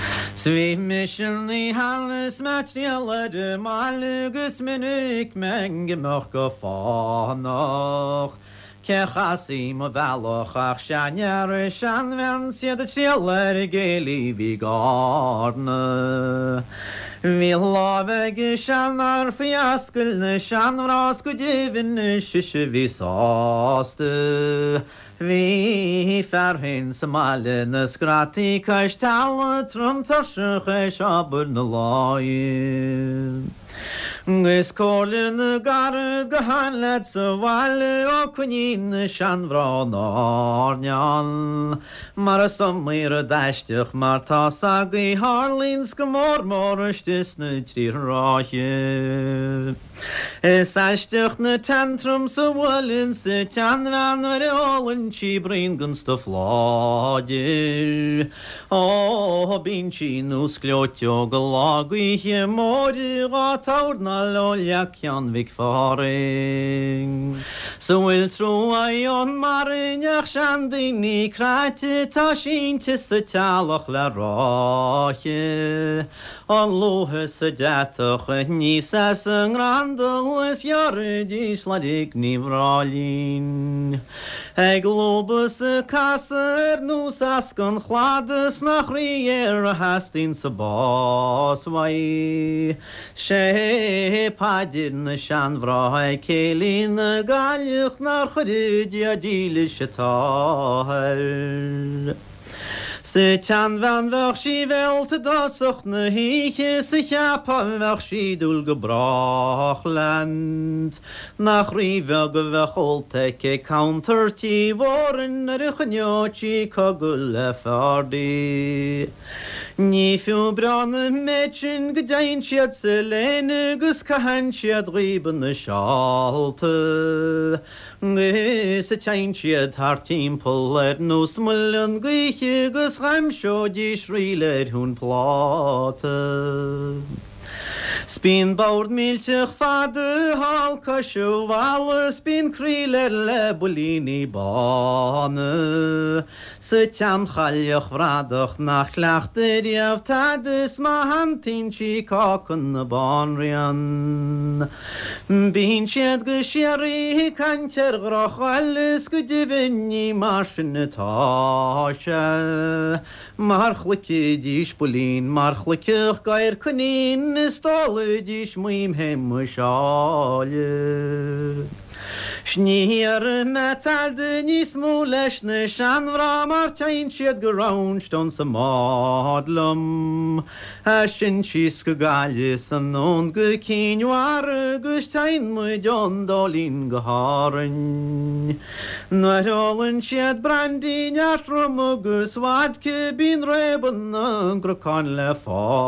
Svi missionly halles materialer de malgus minuk menge morgo fanoch. Kechasim o veloch ach shanjar shan vern siad tiller geli vi garne. Vi lave shannar fiaskel shan rasku divin shishe vi saste. Vi ferhin samalen skrati kashtal trum tosh khashabur nalayin. Gys kolin garud gehanlet sval o kunin shanvran arnjan. Mar som mir dashtig mar tasagi harlins gemor morstis nutri rache. Es ashtig ne tantrum so walin se tanvan ver olin chi bringen stof lager. O binchi nus klotjo galagui he mori gataudna loljakjan vik faring. Så vil tro ayon marin yakshandin i krati tashin tisse talach la rache. Allohe sajatoch nisa sangrandel jardi sladik nivralin. Eglobus kasser nus askan chlades nach rier hastin sabas wai. She padin shan vray kelin galich nar khridia dil shtar. Se chan van vachi welt das och ne hiche sich ab vachi dul gebrachland nach river geholte ke counter ti voren rechnyochi kogul fardi ni fu bran mechin gedein chat selene gus kahan chat riben schalte Gys y chain siad hartim puller nus mullen gwych gus ram sio di shriler hun plate. Spin baud milchich fade hal kashu wal spin kriler le bulini bane. Se chan chaljach vradach nach lachter jav tades ma hantin chi kakun banrian. Bin siad gyshiari kanter grach alles gudivini marschen tasche. Marchlik dish bulin marchlikich gair kunin stol dish muim hem shale. Schnier metalde nis muleshne shan vra martain chiet gerouncht on samadlum. Ashin chisk galis und gekin war gustein mujon dolin geharen. Narollen chiet brandi nyatrum gus wadke bin reben grokan le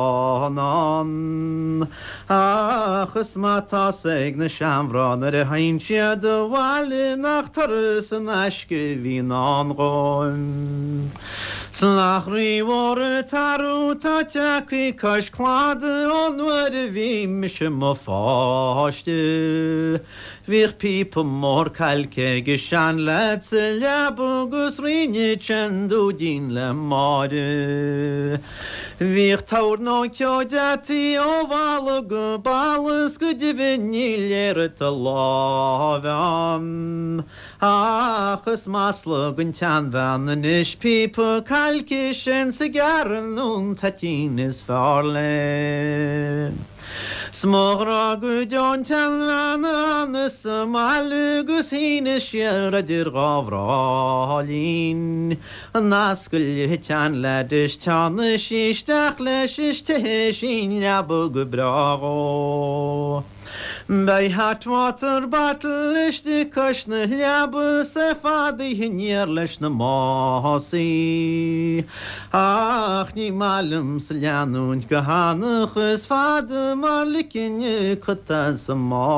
fanan. Ach es mata segne shamvra nere hein chiet Wale nach Tarusen aschke vin anron. Slachri vore taru tatjaki kash klade onwere vi mishem o faste. Wir pipe mor kalke geshan letze labugus rinje chendu din le mare. Wir taur no kjodati ovalug balus gudiviniler talavan. Ach, es maslug und chan van nish pipe kalkischen cigarren und hatin is farle. Smogra gudjon chalvanas malgus hinish yaradir gavralin. Naskul chan ladish chanish ishtachlesh ishteshin labug brago. Bei Hartwater battle is de kushne labu sefadi hinierlesh na masi. Ach ni malum sljanun gehanach es fade marlikin kutas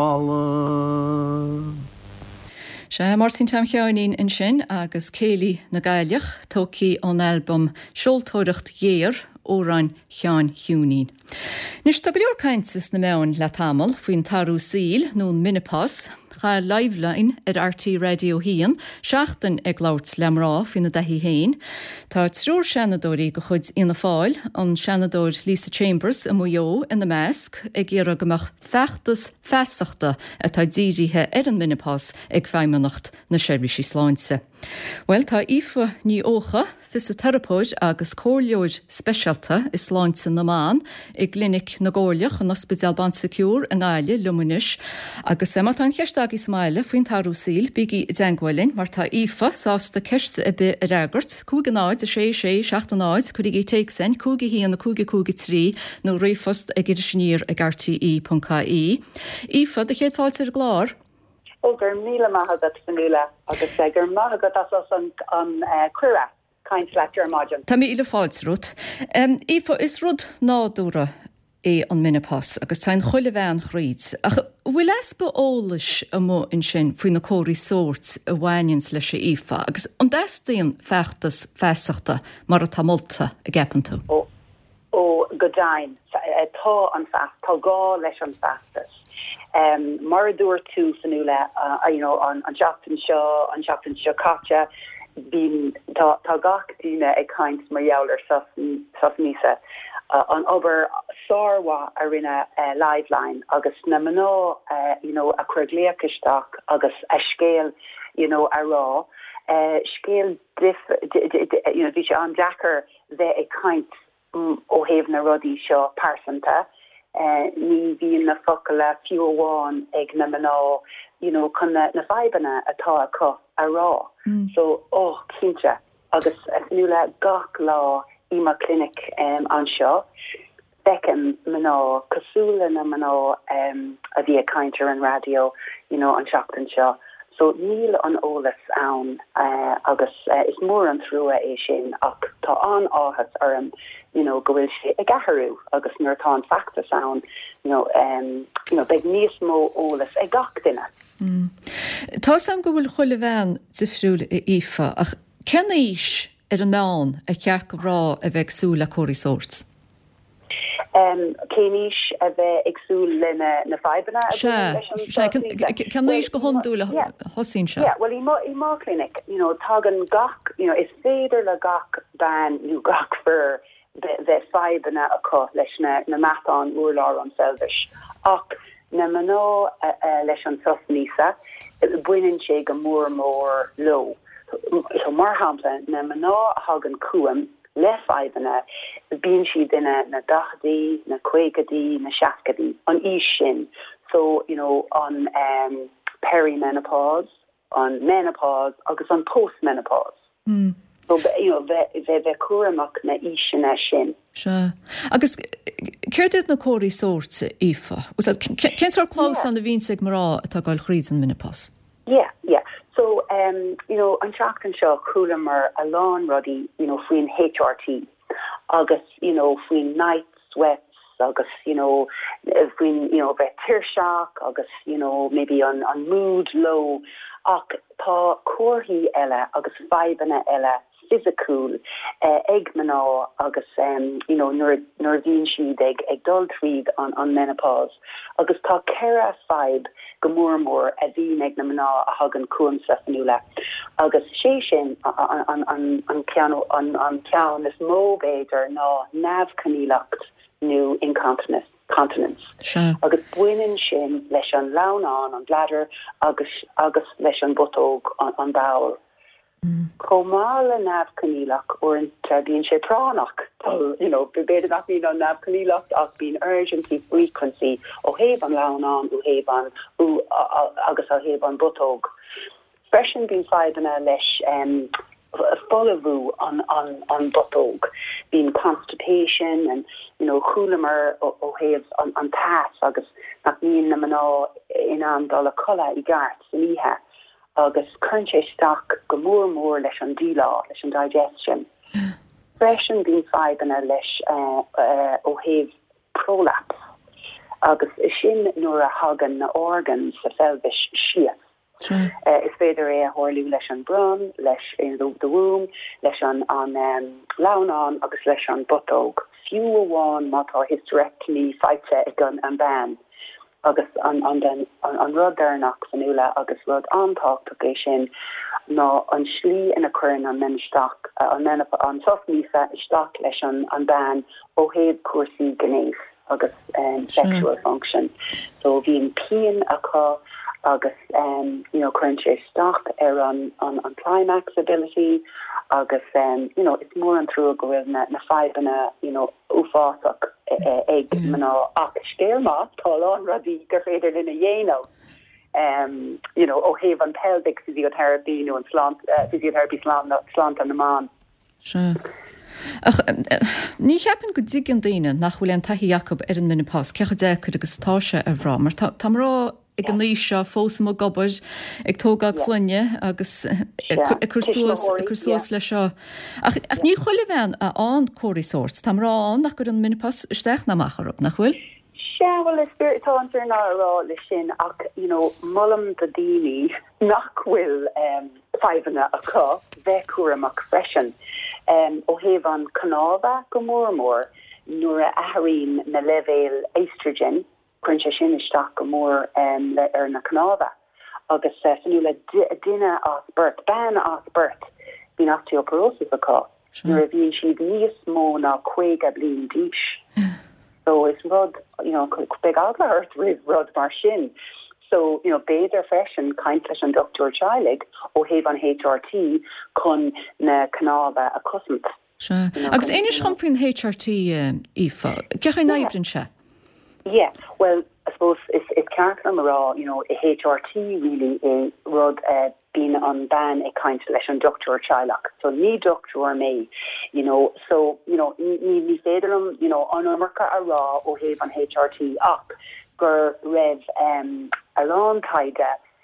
mal. Se mar sin tam cheáín in sin agus céli na gaiilech tócí an album Sioltóireacht Géir óráin cheán hiúnín. Nis tá go leor caintes na meán le tamil faoin tarú síl nún minipás, cha liveline at R T Radio hían, seachtain ag lauts lemrá fin na dahí héin. Tá trúr Shanadóí go chud ina fáil an Shanadóir Lisa Chambers a muo in na measc ag gira gomach feachtas fesachta a tá dírithe ar an minipás ag feimanacht na seirbhísí sláinse. Well, tá ifa ní ócha fis a therapóid agus cóirleoid speisialta is sláinse na man ag glinic na ggóileach an Ospidéal Bant Secure an Aile Luminis agus sem tá an cheistag is máile faoin tarú síl bigi dengwelin mar tá ifa sásta ceiste a bit a regart cúga náid a sé sé seachta náid chuig í teig sen cúga hían na cúga cúga trí nó réfast ag idir sníir ag R T E dot C I. Ifa, de chéad fáilte ar glár? ó gur míle maithagat sanúla agus é gur maithagat as an an cuara caint le Germáidean. Tá mí ile fáilt rud. Um, Ifa, is rud nádúra é an minipás agus tá chuile bhean chríd. Ach bhfuil espa ólais a mó in sin faoin na cóirí sórt a bhhainins leis sé Ifa agus an deistíon feachtas fesachta mar a tamolta a gceapan ó ó godain tá an fest tá gá leis an festas. Um, mar a dúir tú sanúla uh, you know, an, an Jackson seo, an Jackson seo cacha, bín tá gach dúna ag caint mar jouler sas nísa. Uh, an ober sárwa a rinne uh, liveline agus na maná uh, you know, a chuirgléachistach agus a scéal you know, a rá. Uh, scéal dif, d, d, d, you know, dí an Jacker bheith ag caint um, ó héh na rodí seo parsanta. Uh, ní bhíon na focaile fiú amháin ag na maná, you know, chun na, na faibanna atá acu a rá. Mm. So, ó, oh, cínte, agus nula gach lá ima clinic um, an seo, becin maná, cosúla na maná um, a bhí a caintear an radio, you know, an seachtain seo. So, níl an ólas ann uh, agus uh, is mór an trúa é sin ach tá an áthas ar an you know, go bhfuil sé ag gaharú agus nuair tá an facta ann, you know, um, you know, beag níos mó ólas ag gach duine. Mm. Tá sam go bhfuil chuile bhean difriúil i Ifa ach cenis ar an meán a cear go rá a bheith súla cóirí sórt? Um, Cénis a bheith agsúil le na faibanna? Cenis go honúla hosín se? Yeah, well, i má clinic, you know, tágan gach, you know, is féidir le gach ban you gach for the faibanna acu leis na matán úrlár an selvis. Ach, na maná uh, uh, leis an sos nísa, buineann sé go mór mór lo. So mar hampla, na maná hagan cuam le faibanna, bíonn siad duine na dachdaí, na cuégadí, na seacadí, an is sin. So, you know, on um, perimenopause, on menopause, agus on postmenopause. Mm. So, you know, bheith bheith cuaramach na isina sin. Se. Agus céirtead na cóirí sórt Ifa? Cén sár clás an na bhín sig marrá atá gáil chríd an minipás? Yeah, yeah. So, um, you know, an seachtain seo chualamar a lán rudí, you know, faoin H R T, agus, you know, faoin night sweats, agus, you know, faoin, you know, bheith tírsach, agus, you know, maybe on, on mood low, ach tá cuairthaí eile agus faibanna eile physical uh, ag maná agus um, you know, nuair bhíonn siad ag, ag dul tríd an, an menopause agus tá ceithre fáib go mór mór a bhíonn ag na maná a hagan cuam sa fanúla agus sé sin an an an an cean an an cean is mó béidir ná neamhcanílacht nó incontinence continence. Sure. Agus buineann sin leis an lánán an bladder agus agus leis an butóg an, an bowel. Mm. Comála neamhcanílacht or intar bíonn sé pránach. You know, be beidir nach bíonn an neamhcanílacht ach bíonn urgency frequency ó héh an lánán ó héh an ú agus ó héh an butóg. Freisin bíonn faibanna leis um, follow on on on butóg, being constipation and you know chulamar ó héh on on tas agus nach níon na maná in an dala colla I gart san ihe agus crunché stock go mór mór leis an dílá leis an digestion. Freisin bíonn faibanna leis ó héh prolapse agus sin nuair a hagan na organs sa pelvis sias. Sure. Uh, is féidir é a hórliú leis an brum, leis in the, the womb, leis an, an um, lánán agus leis an butóg. Fiú amháin mátá hysterectomy feite ag an an ban. agus an an den an, an rud dernach fanúla agus rud antáchtach sin ná an slí in a chuin an menstach uh, an men an sofnísa istach leis an an ban ó héad cuasaí gnéis agus um, sexual sure. function. So bhí an cían aá agus um, you know chuin sé stach ar an, an an climax ability agus um, you know it's more an trú go bhfuil na, na fibanna you know uásach ag mm. man ach scéal má táán radí gur féidir in a dhéanamh. Um, you know, ó heh an pelvic physiotherapy no an slant uh, physiotherapy slant slant an na man. Sure. Ach, ní cheapan go dig an daine nach bhfuil an taí Jacob ar an minipás cecha dé chu agus táise a bhrá, mar tá rá ag an níos seo fósam ó gobair ag tóga clunne agus chusuas le seo. Ach ní chuile bhein a an choirí sort, tá rá an nach gur an minipás isteach na machar op nach bhfuil? Yeah, well, the spirit on turn our raw lishin, you know, mullum the dini, nachwil, um, five and a ca, vecura macfreshen, um, o hevan canava, gomormor, nura aharin, na level estrogen, crunchashin is stock gomor, um, le er na canava, august senula dinner off birth, ban off birth, bin osteoporosis a ca, nura vin she nias mo na quega blin dish. So it's rud, you know, big agla earth with rud mar shin. So, you know, bather fresh and kindlish and Doctor Chilig, o have on H R T, con na canava a cosmet. Sure. Agus einish chum fin H R T, um, Aoife. Gech I naibrin se? Yeah, well, I suppose it's, it's caracam raw, you know, a H R T really a rud, uh, being on ban a kind of lesion Doctor Chilak. So ni Doctor me, you know, so, you know, ni ni federum, you know, on America a raw or have on H R T up, gur rev um along taida,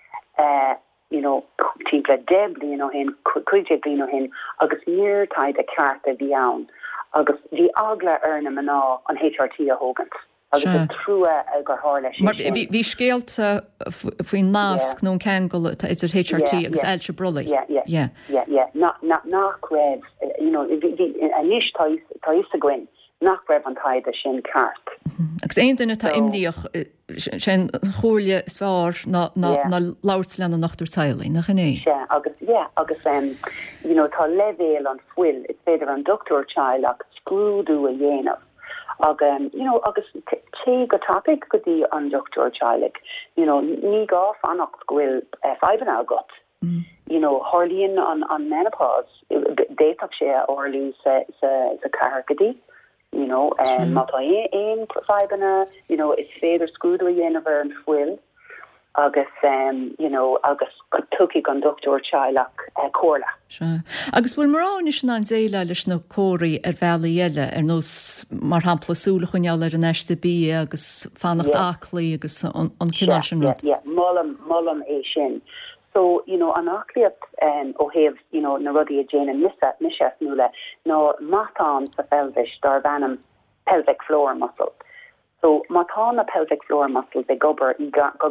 uh, you know, tinkla debli, you know, hin, kujebli, you know, hin, agus near taida carta viaun, agus the agla erna mana on H R T a Hogan. Agus trúa a gur hála sin. Mar bhí scéalta faoin nasc nó ceangal is ar H R T agus eil se brula. Yeah, yeah, yeah, yeah, yeah. Nach raibh, you know, aníis tá is a gin, nach raibh an taide sin ceart. Agus aon duine tá imníoch sin chóirle sfár na labhairt lena nachtúir saolaí, nach inné? Agus, yeah, agus, um, you know, tá levéil an fuil, it's féidir an Doctor Chilak, scrúdú a dhéanamh. Ag, um, you know, agus té go topic go dtí an Doctor Chilig, you know, ní gáf annach gwyil uh, five an got. Mm. You know, harlíonn an, an menopause, déach sé orlú sa, sa, sa cargadi, you know, um, má tá ein five an you know, is féidir scrúdú a dhéanamh an fuil, agus, um, you know, agus tuki gan Doctor Chilak uh, cóla. Sure. Agus bhfuil marrán is an zéile leis na cóirí ar bheala eile ar nós mar hampla súla chuneall ar an eiste bí agus fannacht aclaí agus an cinál sin rud. Yeah, yeah, mullam, mullam é sin. So, you know, an acliat um, ó héamh, you know, na rudí a Jane and Missa, Misha Snula, no matán sa pelvis dar bhanam pelvic floor muscle. So, matán a pelvic floor muscle de gobar i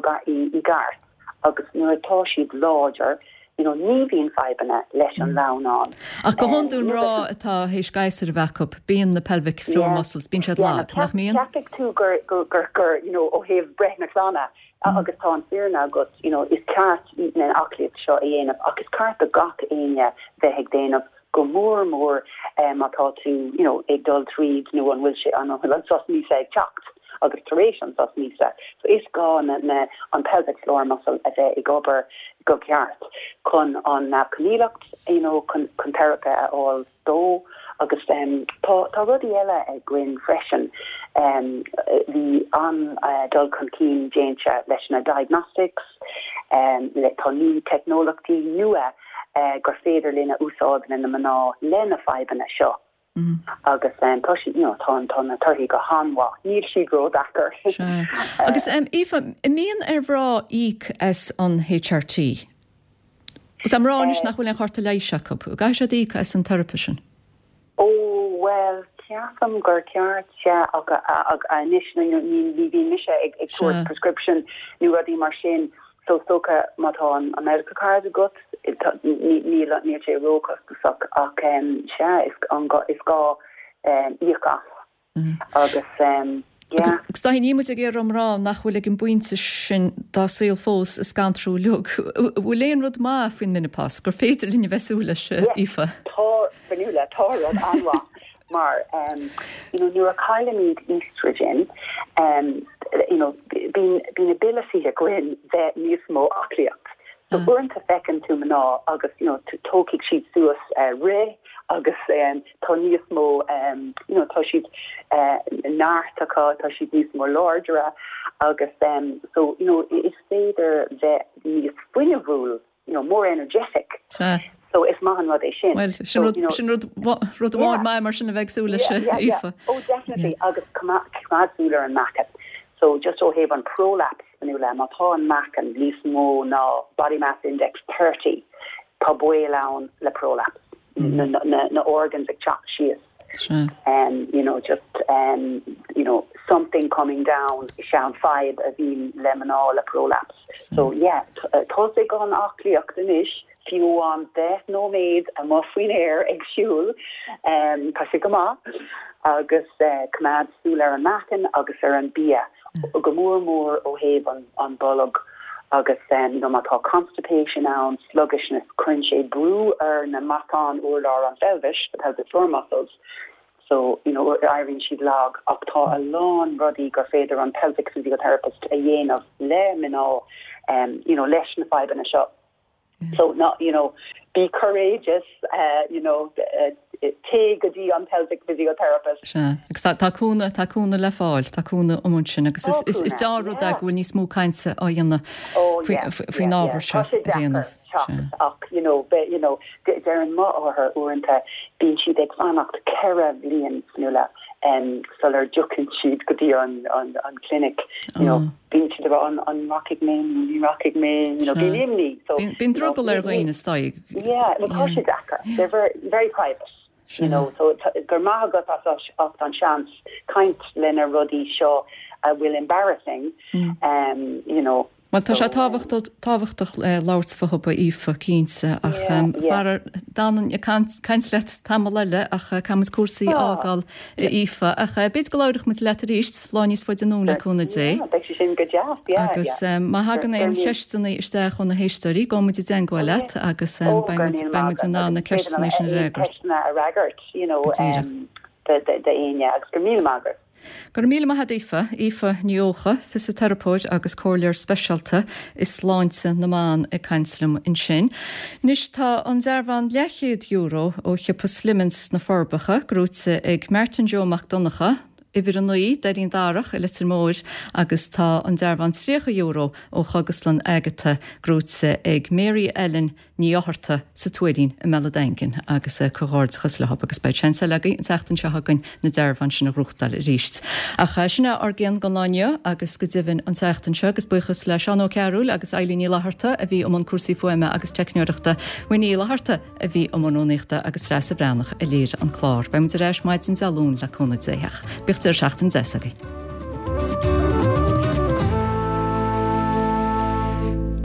gart, agus nu atá siad láidir, you know, ní bhíon fibanna leis an lán. Ach go honún rá atá hééis gaiisir a bhackup, bíon na pelvic floor muscles, bíon siad lá, nach míon? Ceapaigh tú gur, gur, gur, gur, you know, ó héamh breth na chlána, agus tá an fearna agus, you know, is ceart na acliad seo a dhéanamh, agus ceart a gach aine bheith ag déanamh, go mór mór um, atá tú, you know, ag dul tríd nó an bhfuil sé an bhfuil sos níos ag teacht. Agus duration sos nísa. So is gá na, na an pelvic floor muscle a bheith i gobar go ceart chun an na canílacht, you know, chun theracha a all dó agus um, tá rudí eile a grin freisin um, the an uh, dul chun cín déintse leis na diagnostics um, le tá ní technolachtaí nua uh, gur féidir lena úsáideanna na maná lena fibanna seo. Mm. Agus um, tá si, you know, tá tá na tarthaí go hanmha, níl si gro dachar. Sure. Agus um, Aoife, imíon ar bhrá íc as an H R T? Gus am ránis nach bhfuil an charta leiise Jacob, gai sé íc as an therapisin? Oh, well, ceafam gur ceart se ag a níos ní bhí mise ag cuat prescription ní rudí mar sin. So soka mata an America card got it ni ni ni che rokas kusok ak um sha is an got is ga um ika agus um Gus tá ní mu gé amrá nachhfuil gin buinte sin dá síl fós is gantrú lug. Bhfuil léon rud má faoin minipás, gur féidir linne bheitsúla se ifa. Tá fanúla tá rud anha. Mar, um, you know, neurochylomid estrogen, um, you know, being being ability to go in that nismo acliac. So we're into feckin to mana August, you know, to tokik sheet suas uh, re August um tonismo um you know, to sheet uh nartaka, to sheet nismo larger August um so you know it's either the the spring rule, you know, more energetic. Sure. So it's mahan what they shin. Well, so, you know, shin rud rud one my mar shin vegsula she ifa. Oh, definitely. Yeah. August kamad suler and market. So just to have on prolapse manula matha and mac and lismo na body mass index thirty paboilaun la prolapse. Mm-hmm. No, no, no organs like chop shears. Sure. And you know, just um, you know, something coming down. Shan five of in lemonol la prolapse. Sure. So yeah, tosig on akli octanish. Few on death no made a muffin air egg fuel um kasigama agus kamad suler and macken agus er and bia gomor more o have on on bolog agus um no matter constipation and sluggishness crunchy brew er na matan or on velvish that has the floor muscles. So, you know, Irene she'd log up to a lawn ruddy go fader on pelvic physiotherapist a yen of lemino um you know lesh five in a shop. So not, you know, be courageous, uh, you know, uh, take a D on pelvic physiotherapist. Sure. Takuna, takuna le fall, takuna omunchen. Because it's it's all rud ag when you smoke kinds of oyana. Oh yeah. Free novel shop. You know, but you know, Darren Ma or her or into being she deg fanacht Kara Lian Snula. Um, solar jukin sheet could be on, on, on clinic, you oh. know, being to the on, on rocking me, rocking me, you know, being in me. So, been trouble there going to stay. Yeah, because she's yeah. They're very, very private, sure. You know, so Germaha got us off on chance, kind Lena Ruddy Shaw, uh, will embarrassing, mm. um, you know. Well, tá sé táhachtach láirt fathpa ífa cínsa ach far danan cainslet tam leile ach camas cuasaí ágáil ífa ach bit go láirdach mit letar ríist láníos foiid an núla chuna dé. Agus má hagan é an cheistena isteach chun na héisteí gomid i dengáile agus baimid an ná na ceistena sin ragart. You know, um, the the the aine agus go míl magart. Gur míle mahad ifa, ifa niocha, physiotherapeuta agus cóirlear specialta is sláinte na man i cainslum in sin. Nis tá an zervan lechiad euro ó chipa slimens na forbacha, grútse ag Martin Joe McDonacha, Iver an nuí darín darach i litir mór agus tá an zervan trícha euro ó chaguslan agata grútse ag Mary Ellen níoharta sa tuairín i Meladengin agus a cohord chuslehab agus bei tsensa legaí an teachtan se hagan na zervan sin na ruchtdal ríist. A chaisina ar gian ganláine agus go divin an teachtan se agus buchas le Seán Ó Cearúil agus Eileen Nílaharta a bhí am an cuasaí fuaime agus techniúireachta Winnie Nílaharta a bhí am an óníochta agus stress a brenach a léir an chlár. Beim de reis maid an zalún le cúna déach. Bicht er seachtan zesagi.